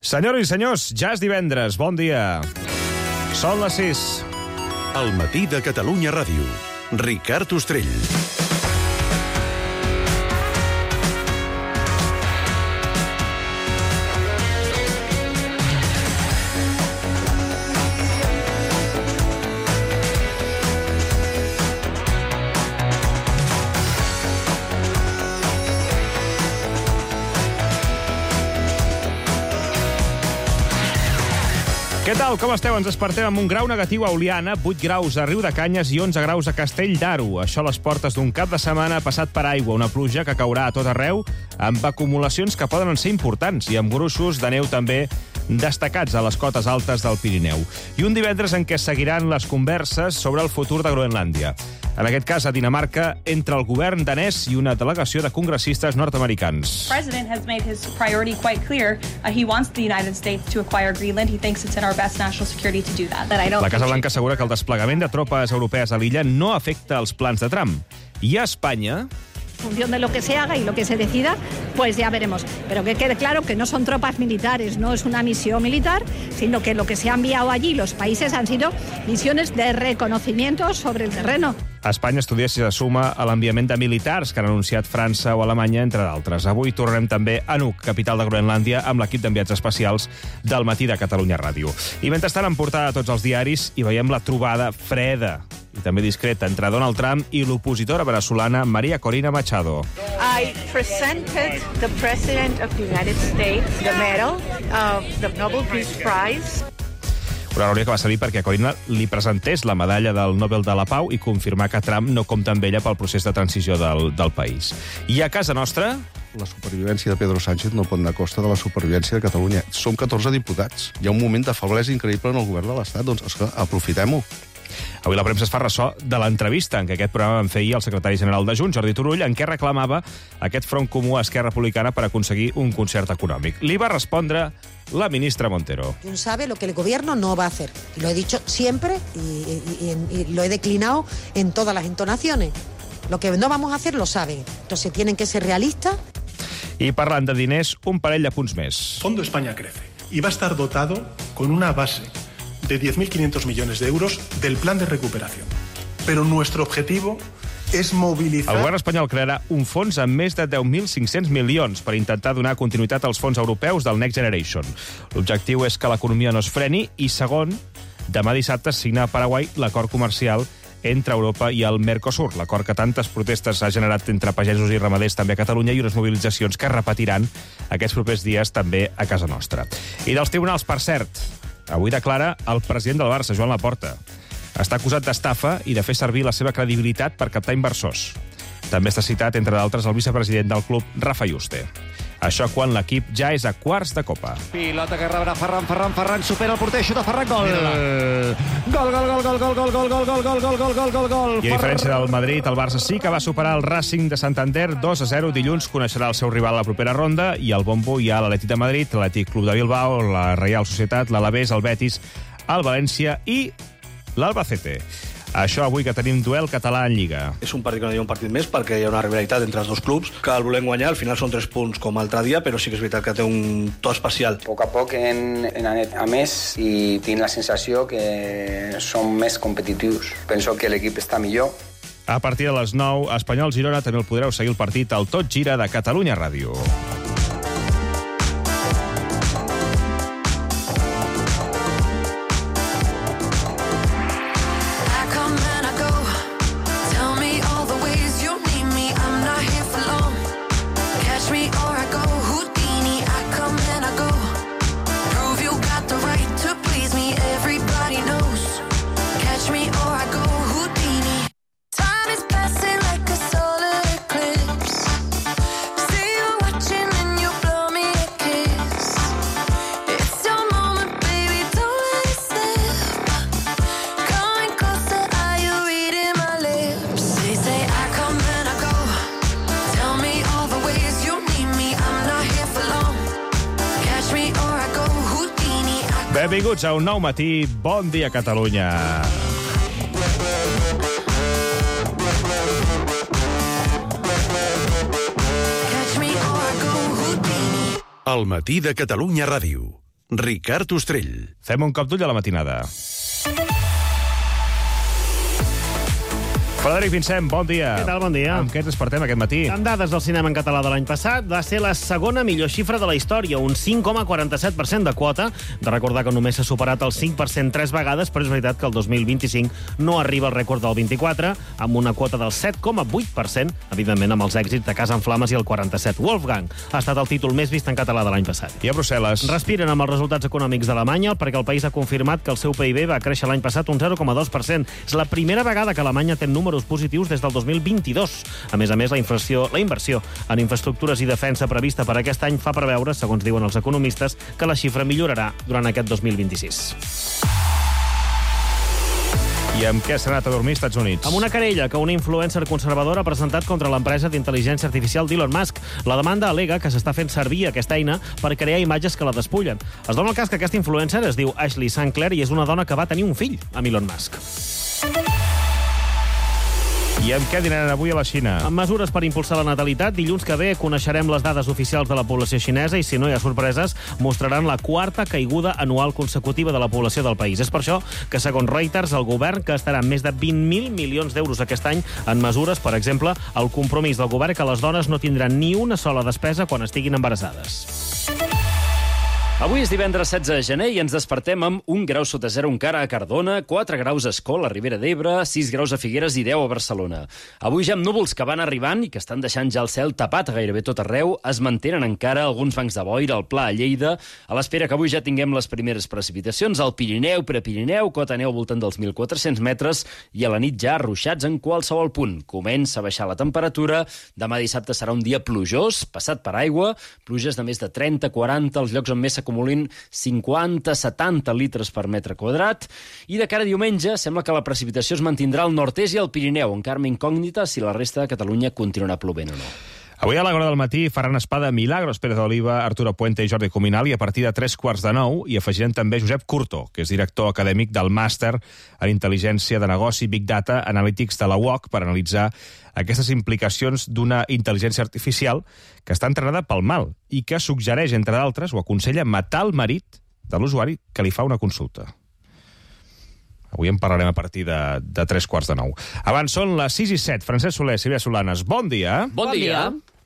Senyores i senyors, ja és divendres, bon dia. Són les 6. Al matí de Catalunya Ràdio. Ricard Ostrell. Què tal, com esteu? Ens despertem amb un grau negatiu a Oliana, 8 graus a Riudecanyes i 11 graus a Castell d'Aro. Això a les portes d'un cap de setmana passat per aigua, una pluja que caurà a tot arreu, amb acumulacions que poden ser importants i amb gruixos de neu també destacats a les cotes altes del Pirineu. I un divendres en què seguiran les converses sobre el futur de Groenlàndia. En aquest cas, a Dinamarca, entre el govern danès i una delegació de congressistes nord-americans. The president has made his priority quite clear. He wants the United States to acquire Greenland. He thinks it's in our best national security to do that. La Casa Blanca assegura que el desplegament de tropes europees a l'illa no afecta els plans de Trump. I a Espanya... En función de lo que se haga y lo que se decida, pues ya veremos. Pero que quede claro que no son tropas militares, no es una misión militar, sino que lo que se ha enviado allí los países han sido misiones de reconocimiento sobre el terreno. A Espanya estudia si se suma a l'enviament de militars que han anunciat França o Alemanya, entre d'altres. Avui tornem també a Nuuk, capital de Groenlàndia, amb l'equip d'enviats especials del matí de Catalunya Ràdio. I mentrestant, en portada a tots els diaris, hi veiem la trobada freda i també discreta entre Donald Trump i l'opositora veneçolana María Corina Machado. I presented the President of the United States the medal of the Nobel Peace Prize. Una reunió que va servir perquè Corina li presentés la medalla del Nobel de la Pau i confirmar que Trump no compta amb ella pel procés de transició del país. I a casa nostra... La supervivència de Pedro Sánchez no pot anar a costa de la supervivència de Catalunya. Som 14 diputats. Hi ha un moment de feblesa increïble en el govern de l'Estat. Doncs aprofitem-ho. Avui la premsa es fa ressò de l'entrevista en què aquest programa en feia el secretari general de Junts, Jordi Turull, en què reclamava aquest front comú a Esquerra Republicana per aconseguir un concert econòmic. Li va respondre la ministra Montero. Junts sabe lo que el gobierno no va a hacer. Y lo he dicho siempre y lo he declinado en todas las entonaciones. Lo que no vamos a hacer lo saben. Entonces tienen que ser realistas. I parlant de diners, un parell de punts més. Fondo España crece y va a estar dotado con una base de 10.500 millones de euros del plan de recuperación. Pero nuestro objetivo es movilizar... El govern espanyol crearà un fons amb més de 10.500 milions per intentar donar continuïtat als fons europeus del Next Generation. L'objectiu és que l'economia no es freni i, segon, demà dissabte es signa a Paraguai l'acord comercial entre Europa i el Mercosur, l'acord que tantes protestes ha generat entre pagesos i ramaders també a Catalunya i unes mobilitzacions que es repetiran aquests propers dies també a casa nostra. I dels tribunals, per cert, avui declara el president del Barça, Joan Laporta. Està acusat d'estafa i de fer servir la seva credibilitat per captar inversors. També està citat, entre d'altres, el vicepresident del club, Rafa Yuste. Això quan l'equip ja és a quarts de Copa. Pilota que rebrà Ferran, supera el porter, xuta Ferran, gol! Gol! I a diferència del Madrid, el Barça sí que va superar el Racing de Santander 2-0. Dilluns coneixerà el seu rival a la propera ronda i al bombo hi ha l'Atlètic de Madrid, l'Atlètic Club de Bilbao, la Reial Societat, l'Alavés, el Betis, el València i l'Albacete. Això avui que tenim duel català en Lliga. És un partit que no hi ha un partit més perquè hi ha una rivalitat entre els dos clubs que el volem guanyar. Al final són 3 punts com l'altre dia, però sí que és veritat que té un to especial. A poc a poc hem anat a més i tinc la sensació que som més competitius. Penso que l'equip està millor. A partir de les 9, a Espanyol-Girona també el podreu seguir el partit al Tot Gira de Catalunya Ràdio. Benvinguts a un nou matí. Bon dia, Catalunya. Al matí de Catalunya Ràdio. Ricard Ostrell. Fem un cop d'ull a la matinada. Frederic Vincent, bon dia. Què tal, bon dia? Amb què ens despertem aquest matí? Amb dades del cinema en català de l'any passat, va ser la segona millor xifra de la història, un 5,47% de quota. De recordar que només s'ha superat el 5% 3 vegades, però és veritat que el 2025 no arriba al rècord del 24, amb una quota del 7,8%, evidentment amb els èxits de Casa en Flames i el 47. Wolfgang ha estat el títol més vist en català de l'any passat. I a Brussel·les? Respiren amb els resultats econòmics d'Alemanya, perquè el país ha confirmat que el seu PIB va créixer l'any passat un 0,2%. És la primera vegada que Alemanya té números positius des del 2022. A més, la inversió en infraestructures i defensa prevista per aquest any fa preveure, segons diuen els economistes, que la xifra millorarà durant aquest 2026. I amb què s'ha anat a dormir als Estats Units? Amb una querella que una influencer conservadora ha presentat contra l'empresa d'intel·ligència artificial d'Elon Musk. La demanda al·lega que s'està fent servir aquesta eina per crear imatges que la despullen. Es dona el cas que aquesta influencer es diu Ashley St. Clair i és una dona que va tenir un fill amb Elon Musk. I amb què dinaran avui a la Xina? Amb mesures per impulsar la natalitat, dilluns que ve coneixerem les dades oficials de la població xinesa i, si no hi ha sorpreses, mostraran la quarta caiguda anual consecutiva de la població del país. És per això que, segons Reuters, el govern gastarà més de 20.000 milions d'euros aquest any en mesures, per exemple, el compromís del govern que les dones no tindran ni una sola despesa quan estiguin embarassades. Avui és divendres 16 de gener i ens despertem amb 1 grau sota zero encara a Cardona, 4 graus a Escó, a la Ribera d'Ebre, 6 graus a Figueres i 10 a Barcelona. Avui ja amb núvols que van arribant i que estan deixant ja el cel tapat gairebé tot arreu, es mantenen encara alguns bancs de boira al Pla, a Lleida, a l'espera que avui ja tinguem les primeres precipitacions al Pirineu, Prepirineu, cota neu al voltant dels 1.400 metres i a la nit ja ruixats en qualsevol punt. Comença a baixar la temperatura, demà dissabte serà un dia plujós, passat per aigua, pluges de més de 30-40 als llocs on més s'acumulin 50-70 litres per metre quadrat, i de cara a diumenge sembla que la precipitació es mantindrà al nord-est i al Pirineu, encara incògnita si la resta de Catalunya continuarà plovent o no. Avui a l'hora del matí faran Espada Milagros Pérez d'Oliva, Arturo Puente i Jordi Cuminal, i a partir de 3:45 hi afegirem també Josep Curto, que és director acadèmic del màster en Intel·ligència de Negoci Big Data Analytics de la UOC, per analitzar aquestes implicacions d'una intel·ligència artificial que està entrenada pel mal i que suggereix, entre d'altres, o aconsella matar el marit de l'usuari que li fa una consulta. Avui en parlarem a partir de 3:45. Abans són les 6:07. Francesc Soler, Sílvia Solanes, bon dia. Bon dia.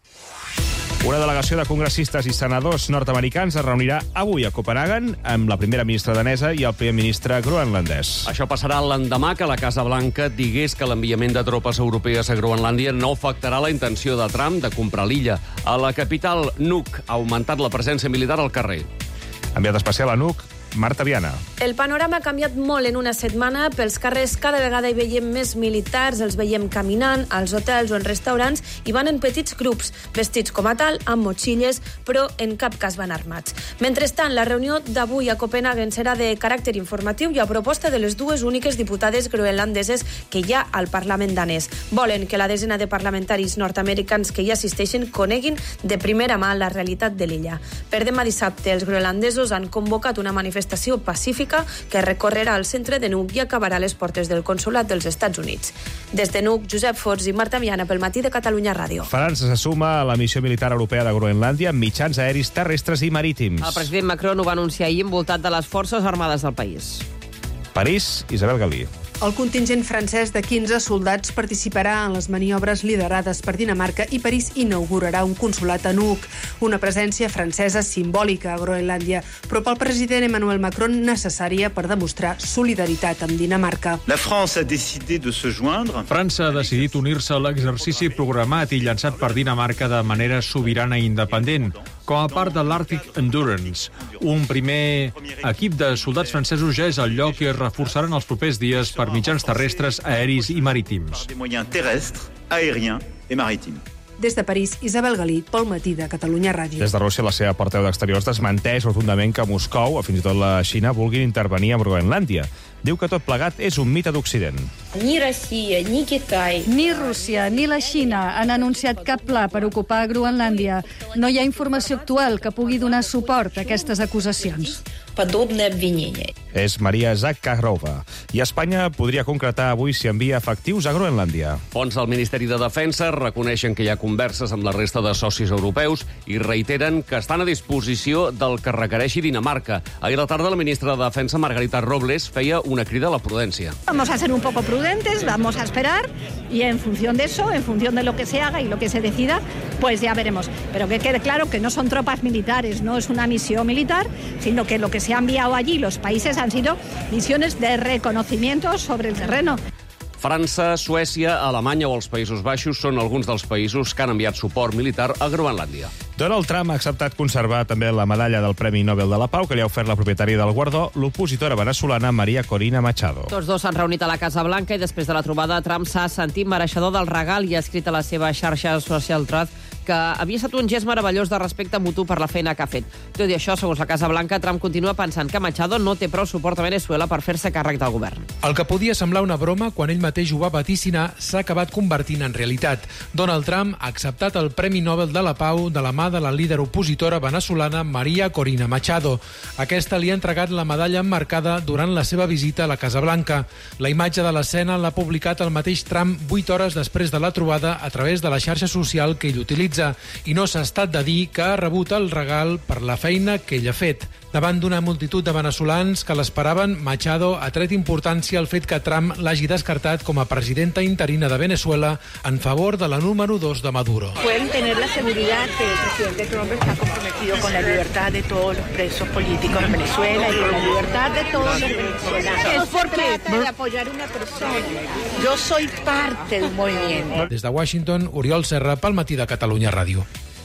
Una delegació de congressistes i senadors nord-americans es reunirà avui a Copenhagen amb la primera ministra danesa i el primer ministre groenlandès. Això passarà l'endemà que la Casa Blanca digués que l'enviament de tropes europees a Groenlàndia no afectarà la intenció de Trump de comprar l'illa. A la capital, Nuuk ha augmentat la presència militar al carrer. Enviat especial a Nuuk, Marta Viana. El panorama ha canviat molt en una setmana. Pels carrers cada vegada hi veiem més militars, els veiem caminant als hotels o en restaurants i van en petits grups, vestits com a tal, amb motxilles, però en cap cas van armats. Mentrestant, la reunió d'avui a Copenhagen serà de caràcter informatiu i a proposta de les dues úniques diputades groenlandeses que hi ha al Parlament danès. Volen que la desena de parlamentaris nord-americans que hi assisteixen coneguin de primera mà la realitat de l'illa. Per demà dissabte, els groenlandesos han convocat una manifestació pacífica que recorrerà al centre de Nuuk i acabarà a les portes del Consolat dels Estats Units. Des de Nuuk, Josep Forns i Marta Viana pel Matí de Catalunya Ràdio. França se suma a la missió militar europea de Groenlàndia amb mitjans aeris, terrestres i marítims. El president Macron ho va anunciar ahir envoltat de les forces armades del país. París, Isabel Galí. El contingent francès de 15 soldats participarà en les maniobres liderades per Dinamarca i París inaugurarà un consolat a Nuuk, una presència francesa simbòlica a Groenlàndia, però pel president Emmanuel Macron necessària per demostrar solidaritat amb Dinamarca. França ha decidit unir-se a l'exercici programat i llançat per Dinamarca de manera sobirana i independent, com a part de l'Arctic Endurance. Un primer equip de soldats francesos ja és al lloc i es reforçaran els propers dies per mitjans terrestres, aeris i marítims. Des de París, Isabel Galí, pel Matí de Catalunya Ràdio. Des de Rússia, la seva portaveu d'Exteriors desmenteix rotundament que Moscou, o fins i tot la Xina, vulguin intervenir a Groenlàndia. Diu que tot plegat és un mite d'Occident. Ni Rússia ni la Xina han anunciat cap pla per ocupar Groenlàndia. No hi ha informació actual que pugui donar suport a aquestes acusacions. подобные обвинения. És Maria Zakharova. I Espanya podria concretar avui si envia efectius a Groenlàndia. Fonts del Ministeri de Defensa reconeixen que hi ha converses amb la resta de socis europeus i reiteren que estan a disposició del que requereixi Dinamarca. Ahir a la tarda la ministra de Defensa, Margarita Robles, feia una crida a la prudència. Vamos a ser un poco prudentes, vamos a esperar y en función de eso, en función de lo que se haga y lo que se decida, pues ya veremos. Pero que quede claro que no son tropas militares, no es una misión militar, sino que lo que se ha enviado allí los países han sido misiones de reconocimiento sobre el terreno. França, Suècia, Alemanya o els Països Baixos són alguns dels països que han enviat suport militar a Groenlàndia. Donald Trump ha acceptat conservar també la medalla del Premi Nobel de la Pau que li ha ofert la propietària del guardó, l'opositora venezolana María Corina Machado. Tots dos s'han reunit a la Casa Blanca i després de la trobada Trump s'ha sentit mereixedor del regal i ha escrit a la seva xarxa social Truth que havia estat un gest meravellós de respecte mutu per la feina que ha fet. Tot i això, segons la Casa Blanca, Trump continua pensant que Machado no té prou suport a Venezuela per fer-se càrrec del govern. El que podia semblar una broma quan ell mateix ho va vaticinar s'ha acabat convertint en realitat. Donald Trump ha acceptat el Premi Nobel de la Pau de la mà de la líder opositora venezolana María Corina Machado. Aquesta li ha entregat la medalla emmarcada durant la seva visita a la Casa Blanca. La imatge de l'escena l'ha publicat el mateix Trump 8 hores després de la trobada a través de la xarxa social que ell utilitza. I no s'ha estat de dir que ha rebut el regal per la feina que ell ha fet. Davant d'una multitud de venezolans que l'esperaven, Machado ha tret importància al fet que Trump l'hagi descartat com a presidenta interina de Venezuela en favor de la número 2 de Maduro. Pueden tener la seguridad que el presidente Trump está comprometido con la libertad de todos los presos políticos en Venezuela y con la libertad de todos los venezolanos. Es porque trata de apoyar a una persona. Yo soy parte de un movimiento. Des de Washington, Oriol Serra, pel Matí de Catalunya Ràdio.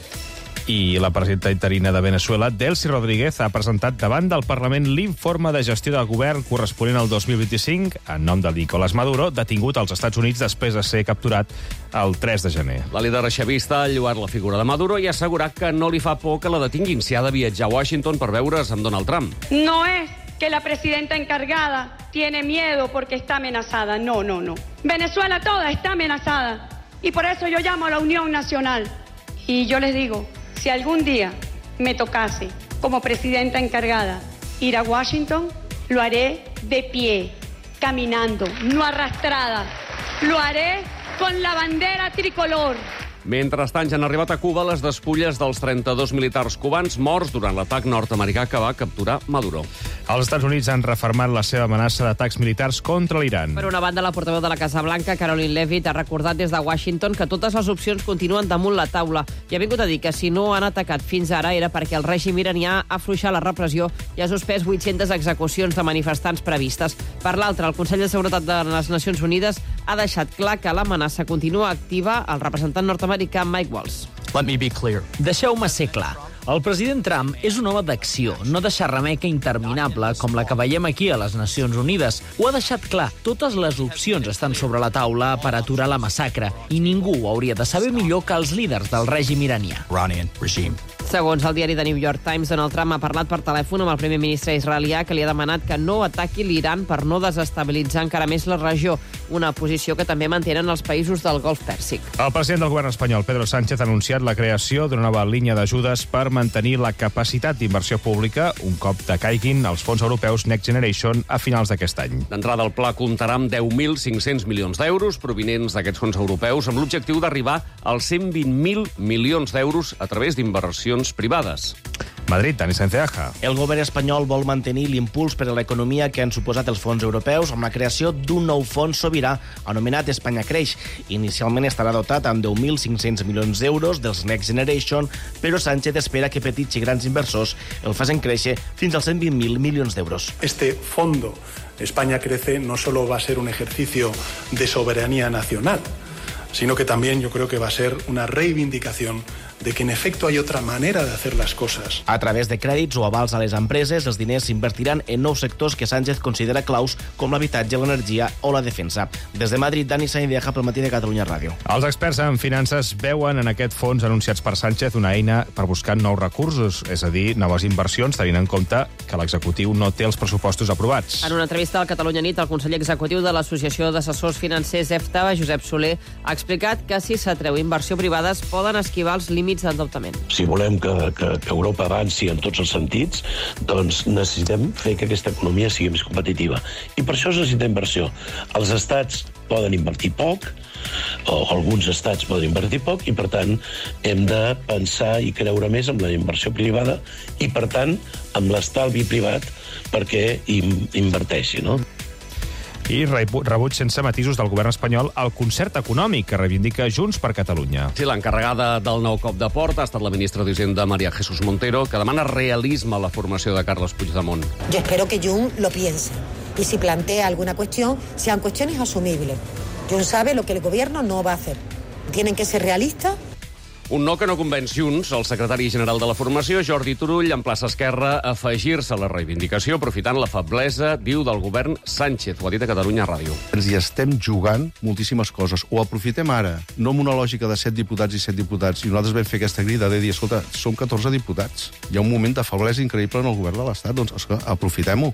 I la presidenta interina de Venezuela, Delcy Rodríguez, ha presentat davant del Parlament l'informe de gestió del govern corresponent al 2025 en nom de Nicolás Maduro, detingut als Estats Units després de ser capturat el 3 de gener. La líder xavista ha lloat la figura de Maduro i ha assegurat que no li fa por que la detinguin si ha de viatjar a Washington per veure's amb Donald Trump. No es que la presidenta encargada tiene miedo porque está amenazada. No, no, no. Venezuela toda está amenazada. Y por eso yo llamo a la Unión Nacional. Y yo les digo, si algún día me tocase, como presidenta encargada, ir a Washington, lo haré de pie, caminando, no arrastrada. Lo haré con la bandera tricolor. Mentrestant, ja han arribat a Cuba les despulles dels 32 militars cubans morts durant l'atac nord-americà que va capturar Maduro. Els Estats Units han refermat la seva amenaça d'atacs militars contra l'Iran. Per una banda, la portaveu de la Casa Blanca, Caroline Leavitt, ha recordat des de Washington que totes les opcions continuen damunt la taula i ha vingut a dir que si no han atacat fins ara era perquè el règim iranià ha afluixat la repressió i ha suspès 800 execucions de manifestants previstes. Per l'altra, el Consell de Seguretat de les Nacions Unides ha deixat clar que l'amenaça continua activa. El representant nord-americà Mike Waltz. Let me be clear. Deixeu-me ser clar. El president Trump és un home d'acció, no de xerrameca interminable com la que veiem aquí a les Nacions Unides. Ho ha deixat clar. Totes les opcions estan sobre la taula per aturar la massacre i ningú ho hauria de saber millor que els líders del règim iranià. Iranian regime. Segons el diari The New York Times, Donald Trump ha parlat per telèfon amb el primer ministre israelià que li ha demanat que no ataqui l'Iran per no desestabilitzar encara més la regió, una posició que també mantenen els països del Golf Pèrsic. El president del govern espanyol, Pedro Sánchez, ha anunciat la creació d'una nova línia d'ajudes per mantenir la capacitat d'inversió pública un cop decaiguin els fons europeus Next Generation a finals d'aquest any. D'entrada, el pla comptarà amb 10.500 milions d'euros provinents d'aquests fons europeus amb l'objectiu d'arribar als 120.000 milions d'euros a través d'inversions privades. Madrid, Dani Sanceaja. El govern espanyol vol mantenir l'impuls per a l'economia que han suposat els fons europeus amb la creació d'un nou fons sobirà anomenat Espanya Creix. Inicialment estarà dotat amb 10.500 milions d'euros dels Next Generation, però Sánchez espera que petits i grans inversors el facin créixer fins als 120.000 milions d'euros. Este fondo España Crece no solo va a ser un ejercicio de soberanía nacional, sino que también yo creo que va a ser una reivindicación de que en efecto hay otra manera de hacer las cosas. A través de crèdits o avals a les empreses, els diners s'invertiran en nous sectors que Sánchez considera claus, com l'habitatge, l'energia o la defensa. Des de Madrid, Dani Sanceaja, pel Matí de Catalunya Ràdio. Els experts en finances veuen en aquest fons anunciats per Sánchez una eina per buscar nous recursos, és a dir, noves inversions, tenint en compte que l'executiu no té els pressupostos aprovats. En una entrevista al Catalunya Nit, el conseller executiu de l'Associació d'Assessors Financers EFTA, Josep Soler, ha explicat que si s'atreu inversió privada es poden esquivar els límits límits d'endeutament. Si volem que Europa avanci en tots els sentits, doncs necessitem fer que aquesta economia sigui més competitiva. I per això es necessita inversió. Els estats poden invertir poc, o alguns estats poden invertir poc, i per tant hem de pensar i creure més en la inversió privada i per tant amb l'estalvi privat perquè inverteixi, no? I rebuig sense matisos del govern espanyol al concert econòmic que reivindica Junts per Catalunya. Sí, l'encarregada del nou cop de porta ha estat la ministra d'Hisenda María Jesús Montero, que demana realisme a la formació de Carles Puigdemont. Yo espero que Junts lo piense y si plantea alguna cuestión, sean cuestiones asumibles. Junts sabe lo que el gobierno no va a hacer. Tienen que ser realistas. Un no que no convenç Junts. El secretari general de la formació, Jordi Turull, emplaça Esquerra a afegir-se a la reivindicació, aprofitant la feblesa, diu, del govern Sánchez. Ho ha dit a Catalunya Ràdio. Ens hi estem jugant moltíssimes coses. Ho aprofitem ara, no amb una lògica de 7 diputats i 7 diputats. I nosaltres vam fer aquesta crida de dir, escolta, som 14 diputats. Hi ha un moment de feblesa increïble en el govern de l'Estat. Doncs, aprofitem-ho.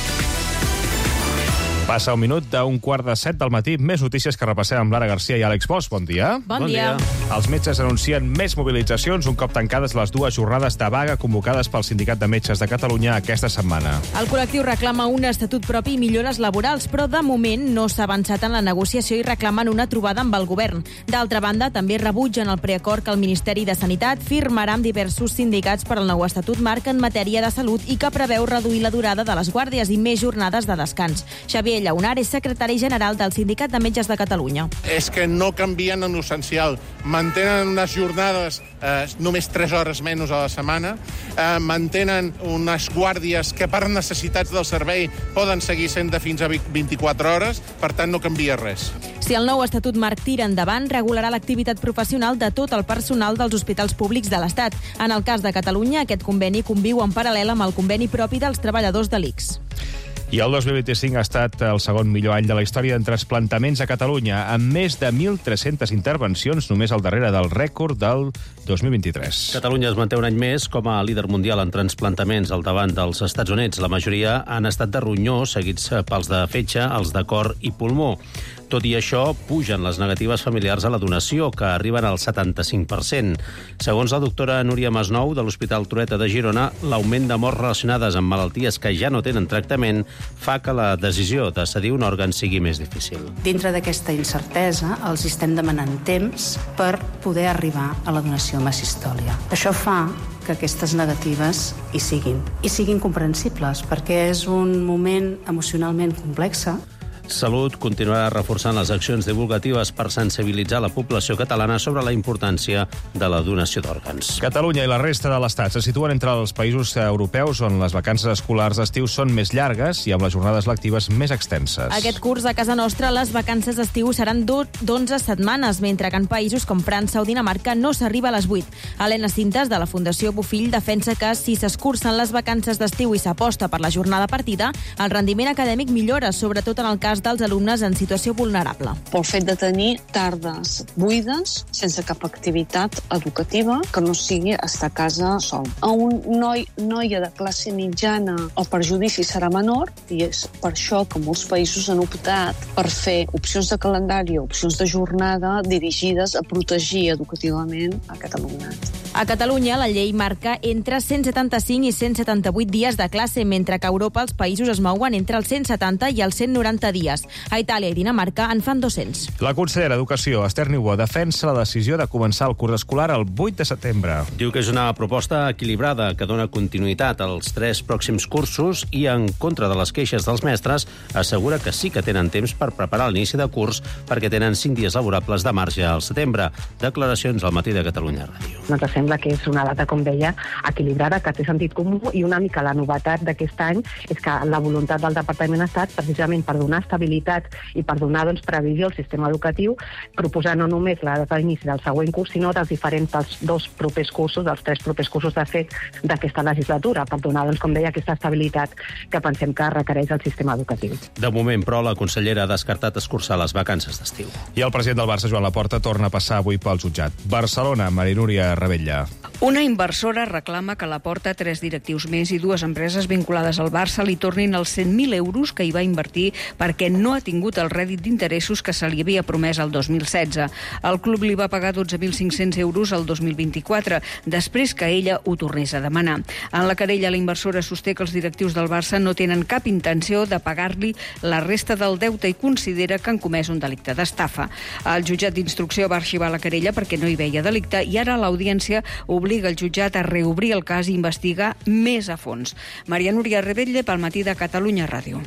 Passa un minut d'un 6:45 del matí. Més notícies que repassem amb Lara Garcia i Àlex Bosch. Bon dia. Bon dia. Els metges anuncien més mobilitzacions un cop tancades les 2 jornades de vaga convocades pel Sindicat de Metges de Catalunya aquesta setmana. El col·lectiu reclama un estatut propi i millores laborals, però de moment no s'ha avançat en la negociació i reclamen una trobada amb el govern. D'altra banda, també rebutgen el preacord que el Ministeri de Sanitat firmarà amb diversos sindicats per al nou estatut marc en matèria de salut i que preveu reduir la durada de les guàrdies i més jornades de descans. Xavier Llaunar és secretari general del Sindicat de Metges de Catalunya. És que no canvien en l'essencial. Mantenen unes jornades només 3 hores menys a la setmana, mantenen unes guàrdies que per necessitats del servei poden seguir sent de fins a 24 hores, per tant no canvia res. Si el nou estatut marc tira endavant, regularà l'activitat professional de tot el personal dels hospitals públics de l'Estat. En el cas de Catalunya, aquest conveni conviu en paral·lel amb el conveni propi dels treballadors de l'ICS. I el 2025 ha estat el segon millor any de la història en trasplantaments a Catalunya, amb més de 1.300 intervencions, només al darrere del rècord del 2023. Catalunya es manté un any més com a líder mundial en transplantaments al davant dels Estats Units. La majoria han estat de ronyó, seguits pels de fetge, els de cor i pulmó. Tot i això, pugen les negatives familiars a la donació, que arriben al 75%. Segons la doctora Núria Masnou, de l'Hospital Trueta de Girona, l'augment de morts relacionades amb malalties que ja no tenen tractament fa que la decisió de cedir un òrgan sigui més difícil. Dintre d'aquesta incertesa, els estem demanant temps per poder arribar a la donació massistòlia. Això fa que aquestes negatives hi siguin comprensibles, perquè és un moment emocionalment complex. Salut continuarà reforçant les accions divulgatives per sensibilitzar la població catalana sobre la importància de la donació d'òrgans. Catalunya i la resta de l'Estat se situen entre els països europeus on les vacances escolars d'estiu són més llargues i amb les jornades lectives més extenses. Aquest curs a casa nostra les vacances d'estiu seran d'11 setmanes, mentre que en països com França o Dinamarca no s'arriba a les 8. Helena Cintas, de la Fundació Bofill, defensa que si s'escurcen les vacances d'estiu i s'aposta per la jornada partida, el rendiment acadèmic millora, sobretot en el cas dels alumnes en situació vulnerable. Pel fet de tenir tardes buides, sense cap activitat educativa, que no sigui estar a casa sol. A un noia de classe mitjana el perjudici serà menor i és per això que molts països han optat per fer opcions de calendari o opcions de jornada dirigides a protegir educativament aquest alumnat. A Catalunya, la llei marca entre 175 i 178 dies de classe, mentre que a Europa els països es mouen entre els 170 i els 190 dies. A Itàlia i Dinamarca en fan 200. La consellera d'Educació, Esther Niubó, defensa la decisió de començar el curs escolar el 8 de setembre. Diu que és una proposta equilibrada que dona continuïtat als 3 pròxims cursos i, en contra de les queixes dels mestres, assegura que sí que tenen temps per preparar l'inici de curs perquè tenen 5 dies laborables de marge al setembre. Declaracions al Matí de Catalunya Ràdio. Ens sembla que és una data, com deia, equilibrada, que té sentit comú, i una mica la novetat d'aquest any és que la voluntat del Departament ha estat precisament per donar estabilitat i per donar previsió al sistema educatiu, proposar no només la data d'inici del següent curs, sinó dels diferents dels 2 propers cursos, dels 3 propers cursos de fet d'aquesta legislatura, per donar, com deia, aquesta estabilitat que pensem que requereix el sistema educatiu. De moment, però, la consellera ha descartat escurçar les vacances d'estiu. I el president del Barça, Joan Laporta, torna a passar avui pel jutjat. Barcelona, Maria Núria Rebella. Cabella. Una inversora reclama que la Porta, 3 directius més i 2 empreses vinculades al Barça li tornin els 100.000 euros que hi va invertir perquè no ha tingut el rèdit d'interessos que se li havia promès el 2016. El club li va pagar 12.500 euros el 2024, després que ella ho tornés a demanar. En la querella, la inversora sosté que els directius del Barça no tenen cap intenció de pagar-li la resta del deute i considera que han comès un delicte d'estafa. El jutjat d'instrucció va arxivar la querella perquè no hi veia delicte i ara l'audiència obliga el jutjat a reobrir el cas i investigar més a fons. Maria Núria Rebetlle, pel Matí de Catalunya Ràdio.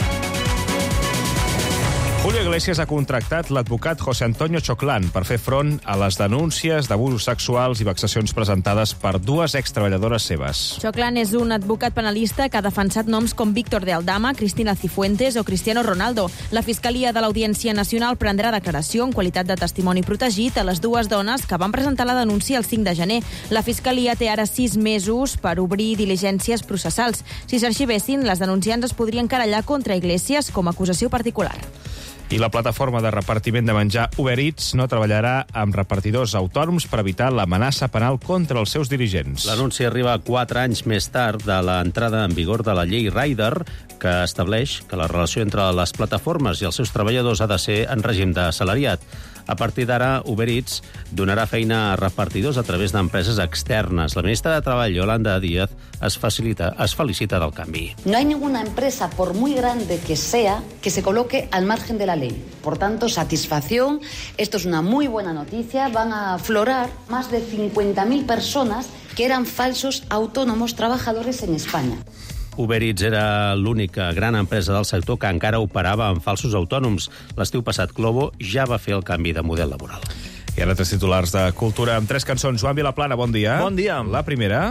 Julio Iglesias ha contractat l'advocat José Antonio Choclán per fer front a les denúncies d'abusos sexuals i vexacions presentades per 2 extreballadores seves. Choclán és un advocat penalista que ha defensat noms com Víctor de Aldama, Cristina Cifuentes o Cristiano Ronaldo. La Fiscalia de l'Audiència Nacional prendrà declaració en qualitat de testimoni protegit a les 2 dones que van presentar la denúncia el 5 de gener. La Fiscalia té ara 6 mesos per obrir diligències processals. Si s'arxivessin, les denunciants es podrien querellar contra Iglesias com a acusació particular. I la plataforma de repartiment de menjar Uber Eats no treballarà amb repartidors autònoms per evitar l'amenaça penal contra els seus dirigents. L'anunci arriba 4 anys més tard de l'entrada en vigor de la llei Rider, que estableix que la relació entre les plataformes i els seus treballadors ha de ser en règim d'assalariat. A partir d'ara, Uber Eats donarà feina a repartidors a través d'empreses externes. La ministra de Treball, Yolanda Díaz, es felicita del canvi. No hay ninguna empresa, por muy grande que sea, que se coloque al margen de la ley. Por tanto, satisfacción. Esto es una muy buena noticia. Van a aflorar más de 50.000 personas que eran falsos autónomos trabajadores en España. Uber Eats era l'única gran empresa del sector que encara operava amb falsos autònoms. L'estiu passat, Glovo ja va fer el canvi de model laboral. I ara 3 titulars de cultura amb 3 cançons. Joan Vilaplana, bon dia. Bon dia. La primera...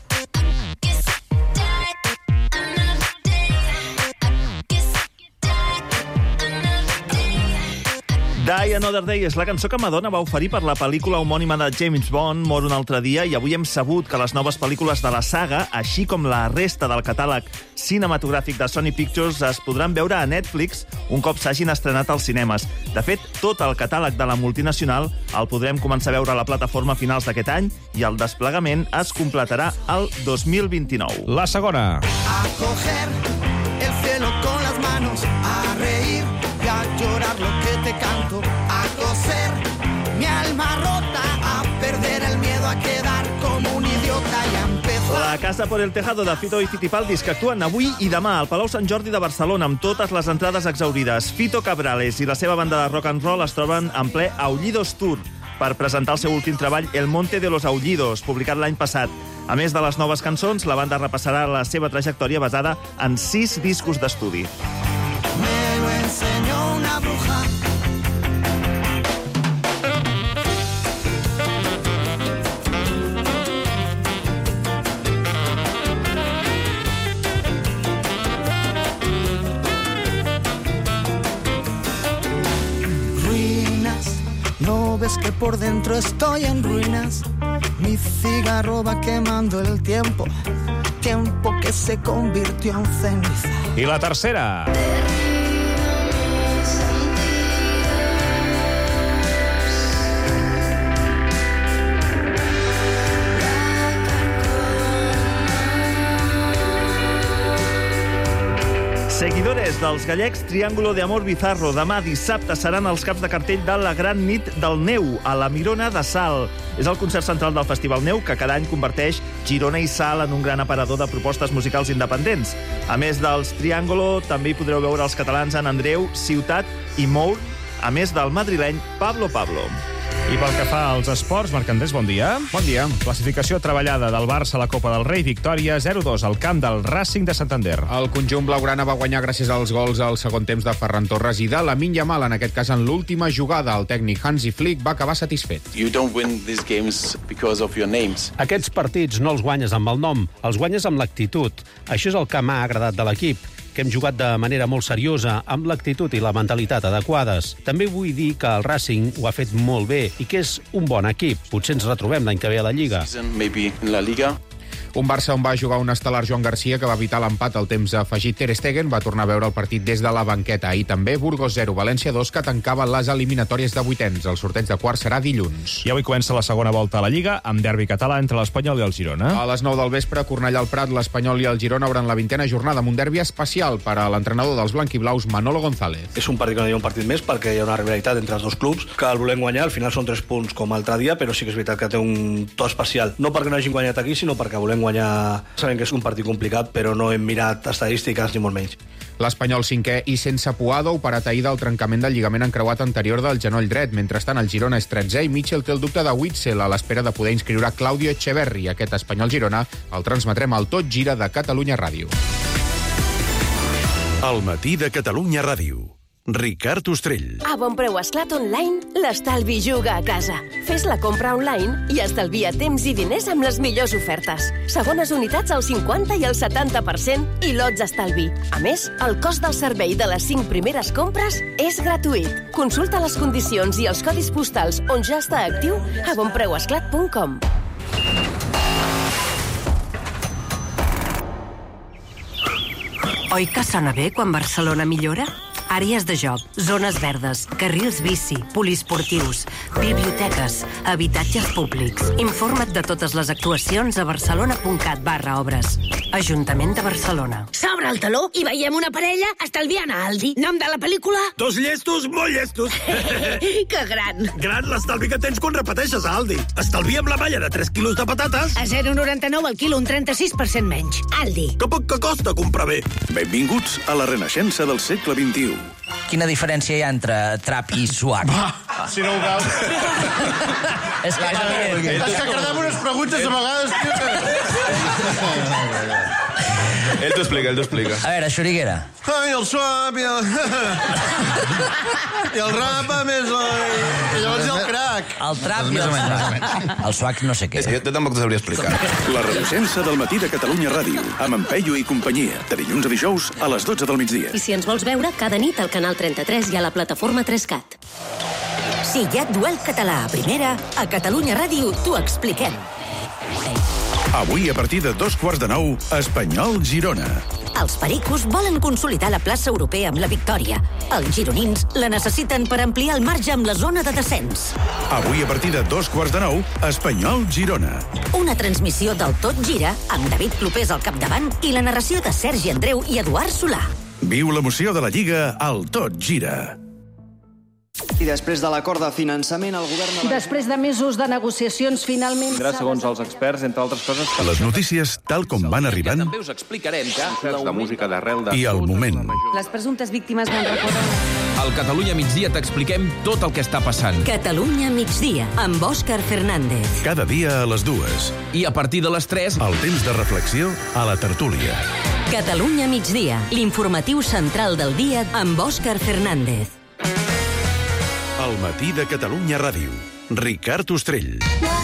Die Another Day és la cançó que Madonna va oferir per la pel·lícula homònima de James Bond, Mor un altre dia, i avui hem sabut que les noves pel·lícules de la saga, així com la resta del catàleg cinematogràfic de Sony Pictures, es podran veure a Netflix un cop s'hagin estrenat als cinemes. De fet, tot el catàleg de la multinacional el podrem començar a veure a la plataforma a finals d'aquest any i el desplegament es completarà el 2029. La segona. A coger el cielo con las manos, a reír y a llorar lo que te canto, a coser mi alma rota, a perder el miedo a quedar como un idiota y a empezar. La Casa por el Tejado de Fito i Fitipaldis, que actuen avui i demà al Palau Sant Jordi de Barcelona amb totes les entrades exaurides. Fito Cabrales i la seva banda de rock and roll es troben en ple Aullidos Tour per presentar el seu últim treball, El Monte de los Aullidos, publicat l'any passat. A més de les noves cançons, la banda repassarà la seva trajectòria basada en 6 discos d'estudi. Me lo enseñó una bruja. Ruinas, no ves que por dentro estoy en ruinas. Mi cigarro va quemando el tiempo, tiempo que se convirtió en ceniza. I la tercera. Seguidores dels gallecs Triángulo de Amor Bizarro. Demà dissabte seran els caps de cartell de la Gran Nit del Neu, a la Mirona de Salt. És el concert central del Festival Neu, que cada any converteix Girona i Salt en un gran aparador de propostes musicals independents. A més dels Triángulo, també hi podreu veure els catalans en Andreu, Ciutat i Mour, a més del madrileny Pablo Pablo. I pel que fa als esports, Marc Andrés, bon dia. Bon dia. Classificació treballada del Barça a la Copa del Rei, victòria 0-2 al camp del Racing de Santander. El conjunt blaugrana va guanyar gràcies als gols al segon temps de Ferran Torres i de Lamine Yamal, en aquest cas en l'última jugada. El tècnic Hansi Flick va acabar satisfet. You don't win these games because of your names. Aquests partits no els guanyes amb el nom, els guanyes amb l'actitud. Això és el que m'ha agradat de l'equip, que hem jugat de manera molt seriosa, amb l'actitud i la mentalitat adequades. També vull dir que el Racing ho ha fet molt bé i que és un bon equip. Potser ens retrobem l'any que ve a la Lliga. Maybe in la Liga. Un Barça on va jugar un estel·lar Joan Garcia, que va evitar l'empat al temps afegit. Ter Stegen va tornar a veure el partit des de la banqueta. Ahir també Burgos 0, València 2, que tancava les eliminatòries de vuitens. El sorteig de quarts serà dilluns. I avui comença la segona volta a la Lliga, amb derbi català entre l'Espanyol i el Girona. A les 9 del vespre, a Cornellà al Prat, l'Espanyol i el Girona obren la 20a jornada amb un derbi especial per a l'entrenador dels blanquiblaus, Manolo González. És un partit que no hi ha un partit més perquè hi ha una rivalitat entre els dos clubs, que el volem guanyar. Al final són 3 punts com l'altre dia, però sí que és veritat que té un to especial. No perquè no hagin guanyat aquí, sinó perquè volem guanyar. Sabem que és un partit complicat, però no hem mirat estadístiques ni molt menys. L'Espanyol 5è i sense Puado, operat ahir del trencament del lligament encreuat anterior del genoll dret. Mentrestant, el Girona és 13è i Mitchell té el dubte de Witzel a l'espera de poder inscriure Claudio Echeverri. Aquest Espanyol-Girona el transmetrem al Tot Gira de Catalunya Ràdio. Al matí de Catalunya Ràdio. Ricard Ostrell. A Bonpreu Esclat Online, l'estalvi juga a casa. Fes la compra online i estalvia temps i diners amb les millors ofertes. Segones unitats al 50 i al 70% i lots estalvi. A més, el cost del servei de les 5 primeres compres és gratuït. Consulta les condicions i els codis postals on ja està actiu a bonpreuesclat.com. Oi que sona bé quan Barcelona millora? Àrees de joc, zones verdes, carrils bici, poliesportius, biblioteques, habitatges públics. Informa't de totes les actuacions a barcelona.cat/obres. Ajuntament de Barcelona. S'obre el teló i veiem una parella estalviant a Aldi. Nom de la pel·lícula? Dos llestos, molt llestos. Que gran. Gran l'estalvi que tens quan repeteixes a Aldi. Estalviem la malla de 3 quilos de patates. A 0,99 al quilo, un 36% menys. Aldi. Que poc que costa comprar bé. Benvinguts a la renaixença del segle XXI. Quina diferència hi ha entre trap i swag? Si no ho veus. És que cardem unes preguntes a vegades, Ell t'ho explica. A veure, Xuriguera. Ai, el swap i el... I el rap, a més, i llavors el crack. El trap i el swag. El swag no sé què. Jo tampoc t'ho sabria explicar. La renaixença del matí de Catalunya Ràdio, amb en Peyu i companyia, de dilluns a dijous a les 12 del migdia. I si ens vols veure, cada nit al canal 33 i a la plataforma 3Cat. Si hi ha duel català a primera, a Catalunya Ràdio t'ho expliquem. Avui, a partir de 9:15, Espanyol-Girona. Els pericos volen consolidar la plaça europea amb la victòria. Els gironins la necessiten per ampliar el marge amb la zona de descens. Avui, a partir de 9:15, Espanyol-Girona. Una transmissió del Tot Gira, amb David Clopés al capdavant i la narració de Sergi Andreu i Eduard Solà. Viu l'emoció de la Lliga al Tot Gira. I després de l'acord de finançament, el govern... Després de mesos de negociacions, finalment... Segons els experts, entre altres coses... Les notícies tal com van arribant... També us explicarem que... de música d'arrel de... I al moment. Les presumptes víctimes van recórrer... Al Catalunya Migdia t'expliquem tot el que està passant. Catalunya Migdia, amb Òscar Fernández. Cada dia a les 2. I a partir de les 3... El temps de reflexió a la tertúlia. Catalunya Migdia, l'informatiu central del dia amb Òscar Fernández. El matí de Catalunya Ràdio. Ricard Ostrell.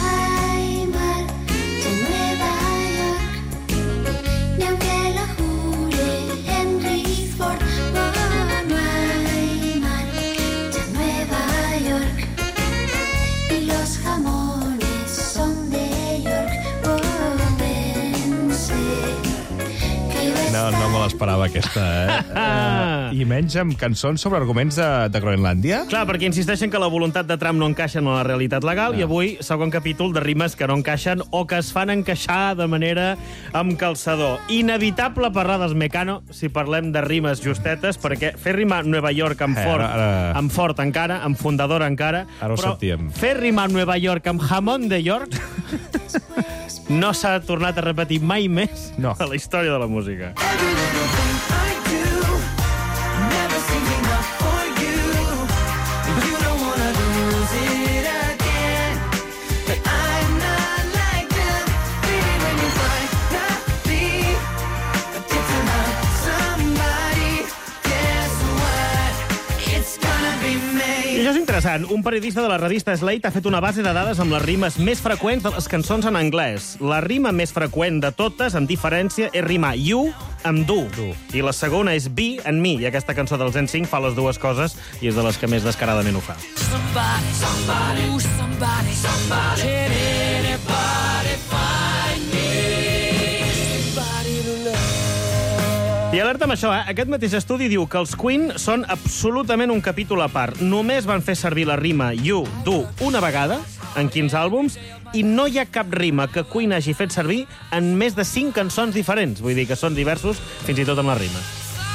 No me l'esperava, aquesta, I menys amb cançons sobre arguments de Groenlàndia. Clar, perquè insisteixen que la voluntat de Trump no encaixa en la realitat legal i avui, segon capítol de rimes que no encaixen o que es fan encaixar de manera amb calçador. Inevitable parlar dels Mecano si parlem de rimes justetes, perquè fer rimar Nova York amb fort, amb fort encara, amb fundador encara, ara ho sentíem. Fer rimar Nova York amb jamón de York no s'ha tornat a repetir mai més a la història de la música. I això és interessant. Un periodista de la revista Slate ha fet una base de dades amb les rimes més freqüents de les cançons en anglès. La rima més freqüent de totes, amb diferència, és rimar you amb do. I la segona és be and me. I aquesta cançó dels NSYNC fa les dues coses i és de les que més descaradament ho fa. Somebody, somebody, somebody, somebody. Can anybody find me? I alerta amb això, aquest mateix estudi diu que els Queen són absolutament un capítol a part. Només van fer servir la rima You, Do una vegada, en 15 àlbums, i no hi ha cap rima que Queen hagi fet servir en més de 5 cançons diferents. Vull dir que són diversos, fins i tot amb les rimes.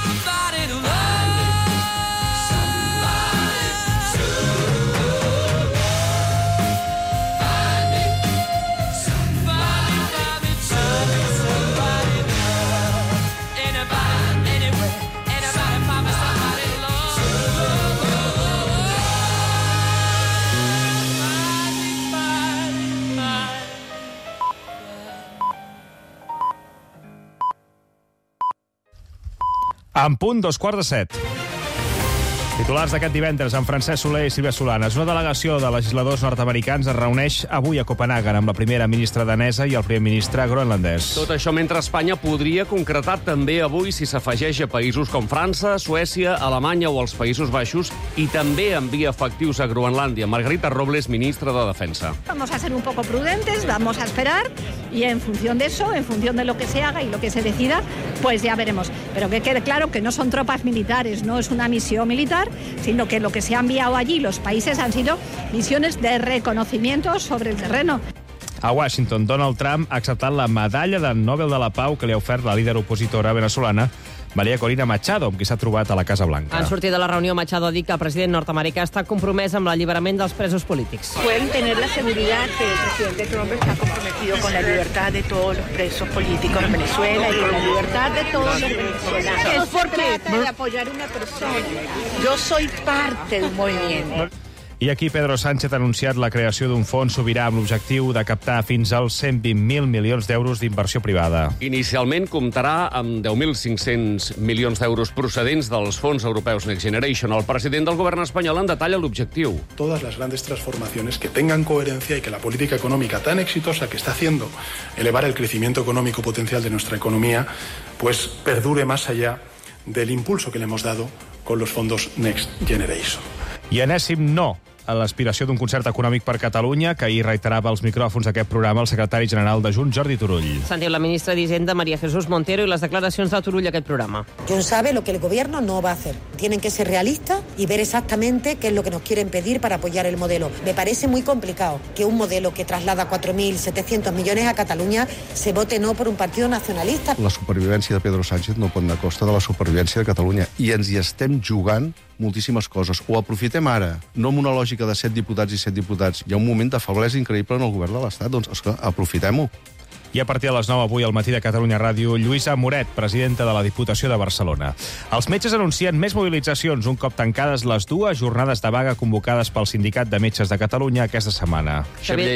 En punt, 2:15. Titulars d'aquest divendres amb Francesc Soler i Sílvia Solanes. Una delegació de legisladors nord-americans es reuneix avui a Copenhagen amb la primera ministra danesa i el primer ministre groenlandès. Tot això mentre Espanya podria concretar també avui si s'afegeix a països com França, Suècia, Alemanya o els Països Baixos i també envia efectius a Groenlàndia. Margarita Robles, ministra de Defensa. Vamos a ser un poco prudentes, vamos a esperar y en función de eso, en función de lo que se haga y lo que se decida, pues ya veremos. Pero que quede claro que no son tropas militares, no es una misión militar, sino que lo que se ha enviado allí los países han sido misiones de reconocimiento sobre el terreno. A Washington, Donald Trump ha acceptat la medalla de Nobel de la Pau que li ha ofert la líder opositora venezolana María Corina Machado, amb qui s'ha trobat a la Casa Blanca. En sortir de la reunió, Machado ha dit que el president nord-americà està compromès amb l'alliberament dels presos polítics. Pueden tener la seguridad que el presidente Trump está comprometido con la libertad de todos los presos políticos en Venezuela y con la libertad de todos los venezolanos. Es porque trata de apoyar a una persona. Yo soy parte de un movimiento. I aquí Pedro Sánchez ha anunciat la creació d'un fons sobirà amb l'objectiu de captar fins als 120.000 milions d'euros d'inversió privada. Inicialment comptarà amb 10.500 milions d'euros procedents dels fons europeus Next Generation. El president del govern espanyol en detalla l'objectiu. Todas las grandes transformaciones que tengan coherencia y que la política económica tan exitosa que está haciendo elevar el crecimiento económico potencial de nuestra economía, pues perdure más allá del impulso que le hemos dado con los fondos Next Generation. I enèsim no a l'aspiració d'un concert econòmic per Catalunya, que ahir reiterava als micròfons d'aquest programa el secretari general de Junts, Jordi Turull. Sentiu la ministra d'Hisenda, María Jesús Montero, i les declaracions de Turull a aquest programa. Junts sabe lo que el gobierno no va a hacer. Tienen que ser realistas y ver exactamente qué es lo que nos quieren pedir para apoyar el modelo. Me parece muy complicado que un modelo que traslada 4.700 millones a Catalunya se vote no por un partido nacionalista. La supervivència de Pedro Sánchez no pot anar a costa de la supervivència de Catalunya. I ens hi estem jugant moltíssimes coses. Ho aprofitem ara, no amb una lògica de 7 diputats i 7 diputats. Hi ha un moment de feblesa increïble en el govern de l'Estat, doncs aprofitem-ho. I a partir de les 9 avui al matí de Catalunya Ràdio, Lluïsa Moret, presidenta de la Diputació de Barcelona. Els metges anuncien més mobilitzacions un cop tancades les 2 jornades de vaga convocades pel Sindicat de Metges de Catalunya aquesta setmana.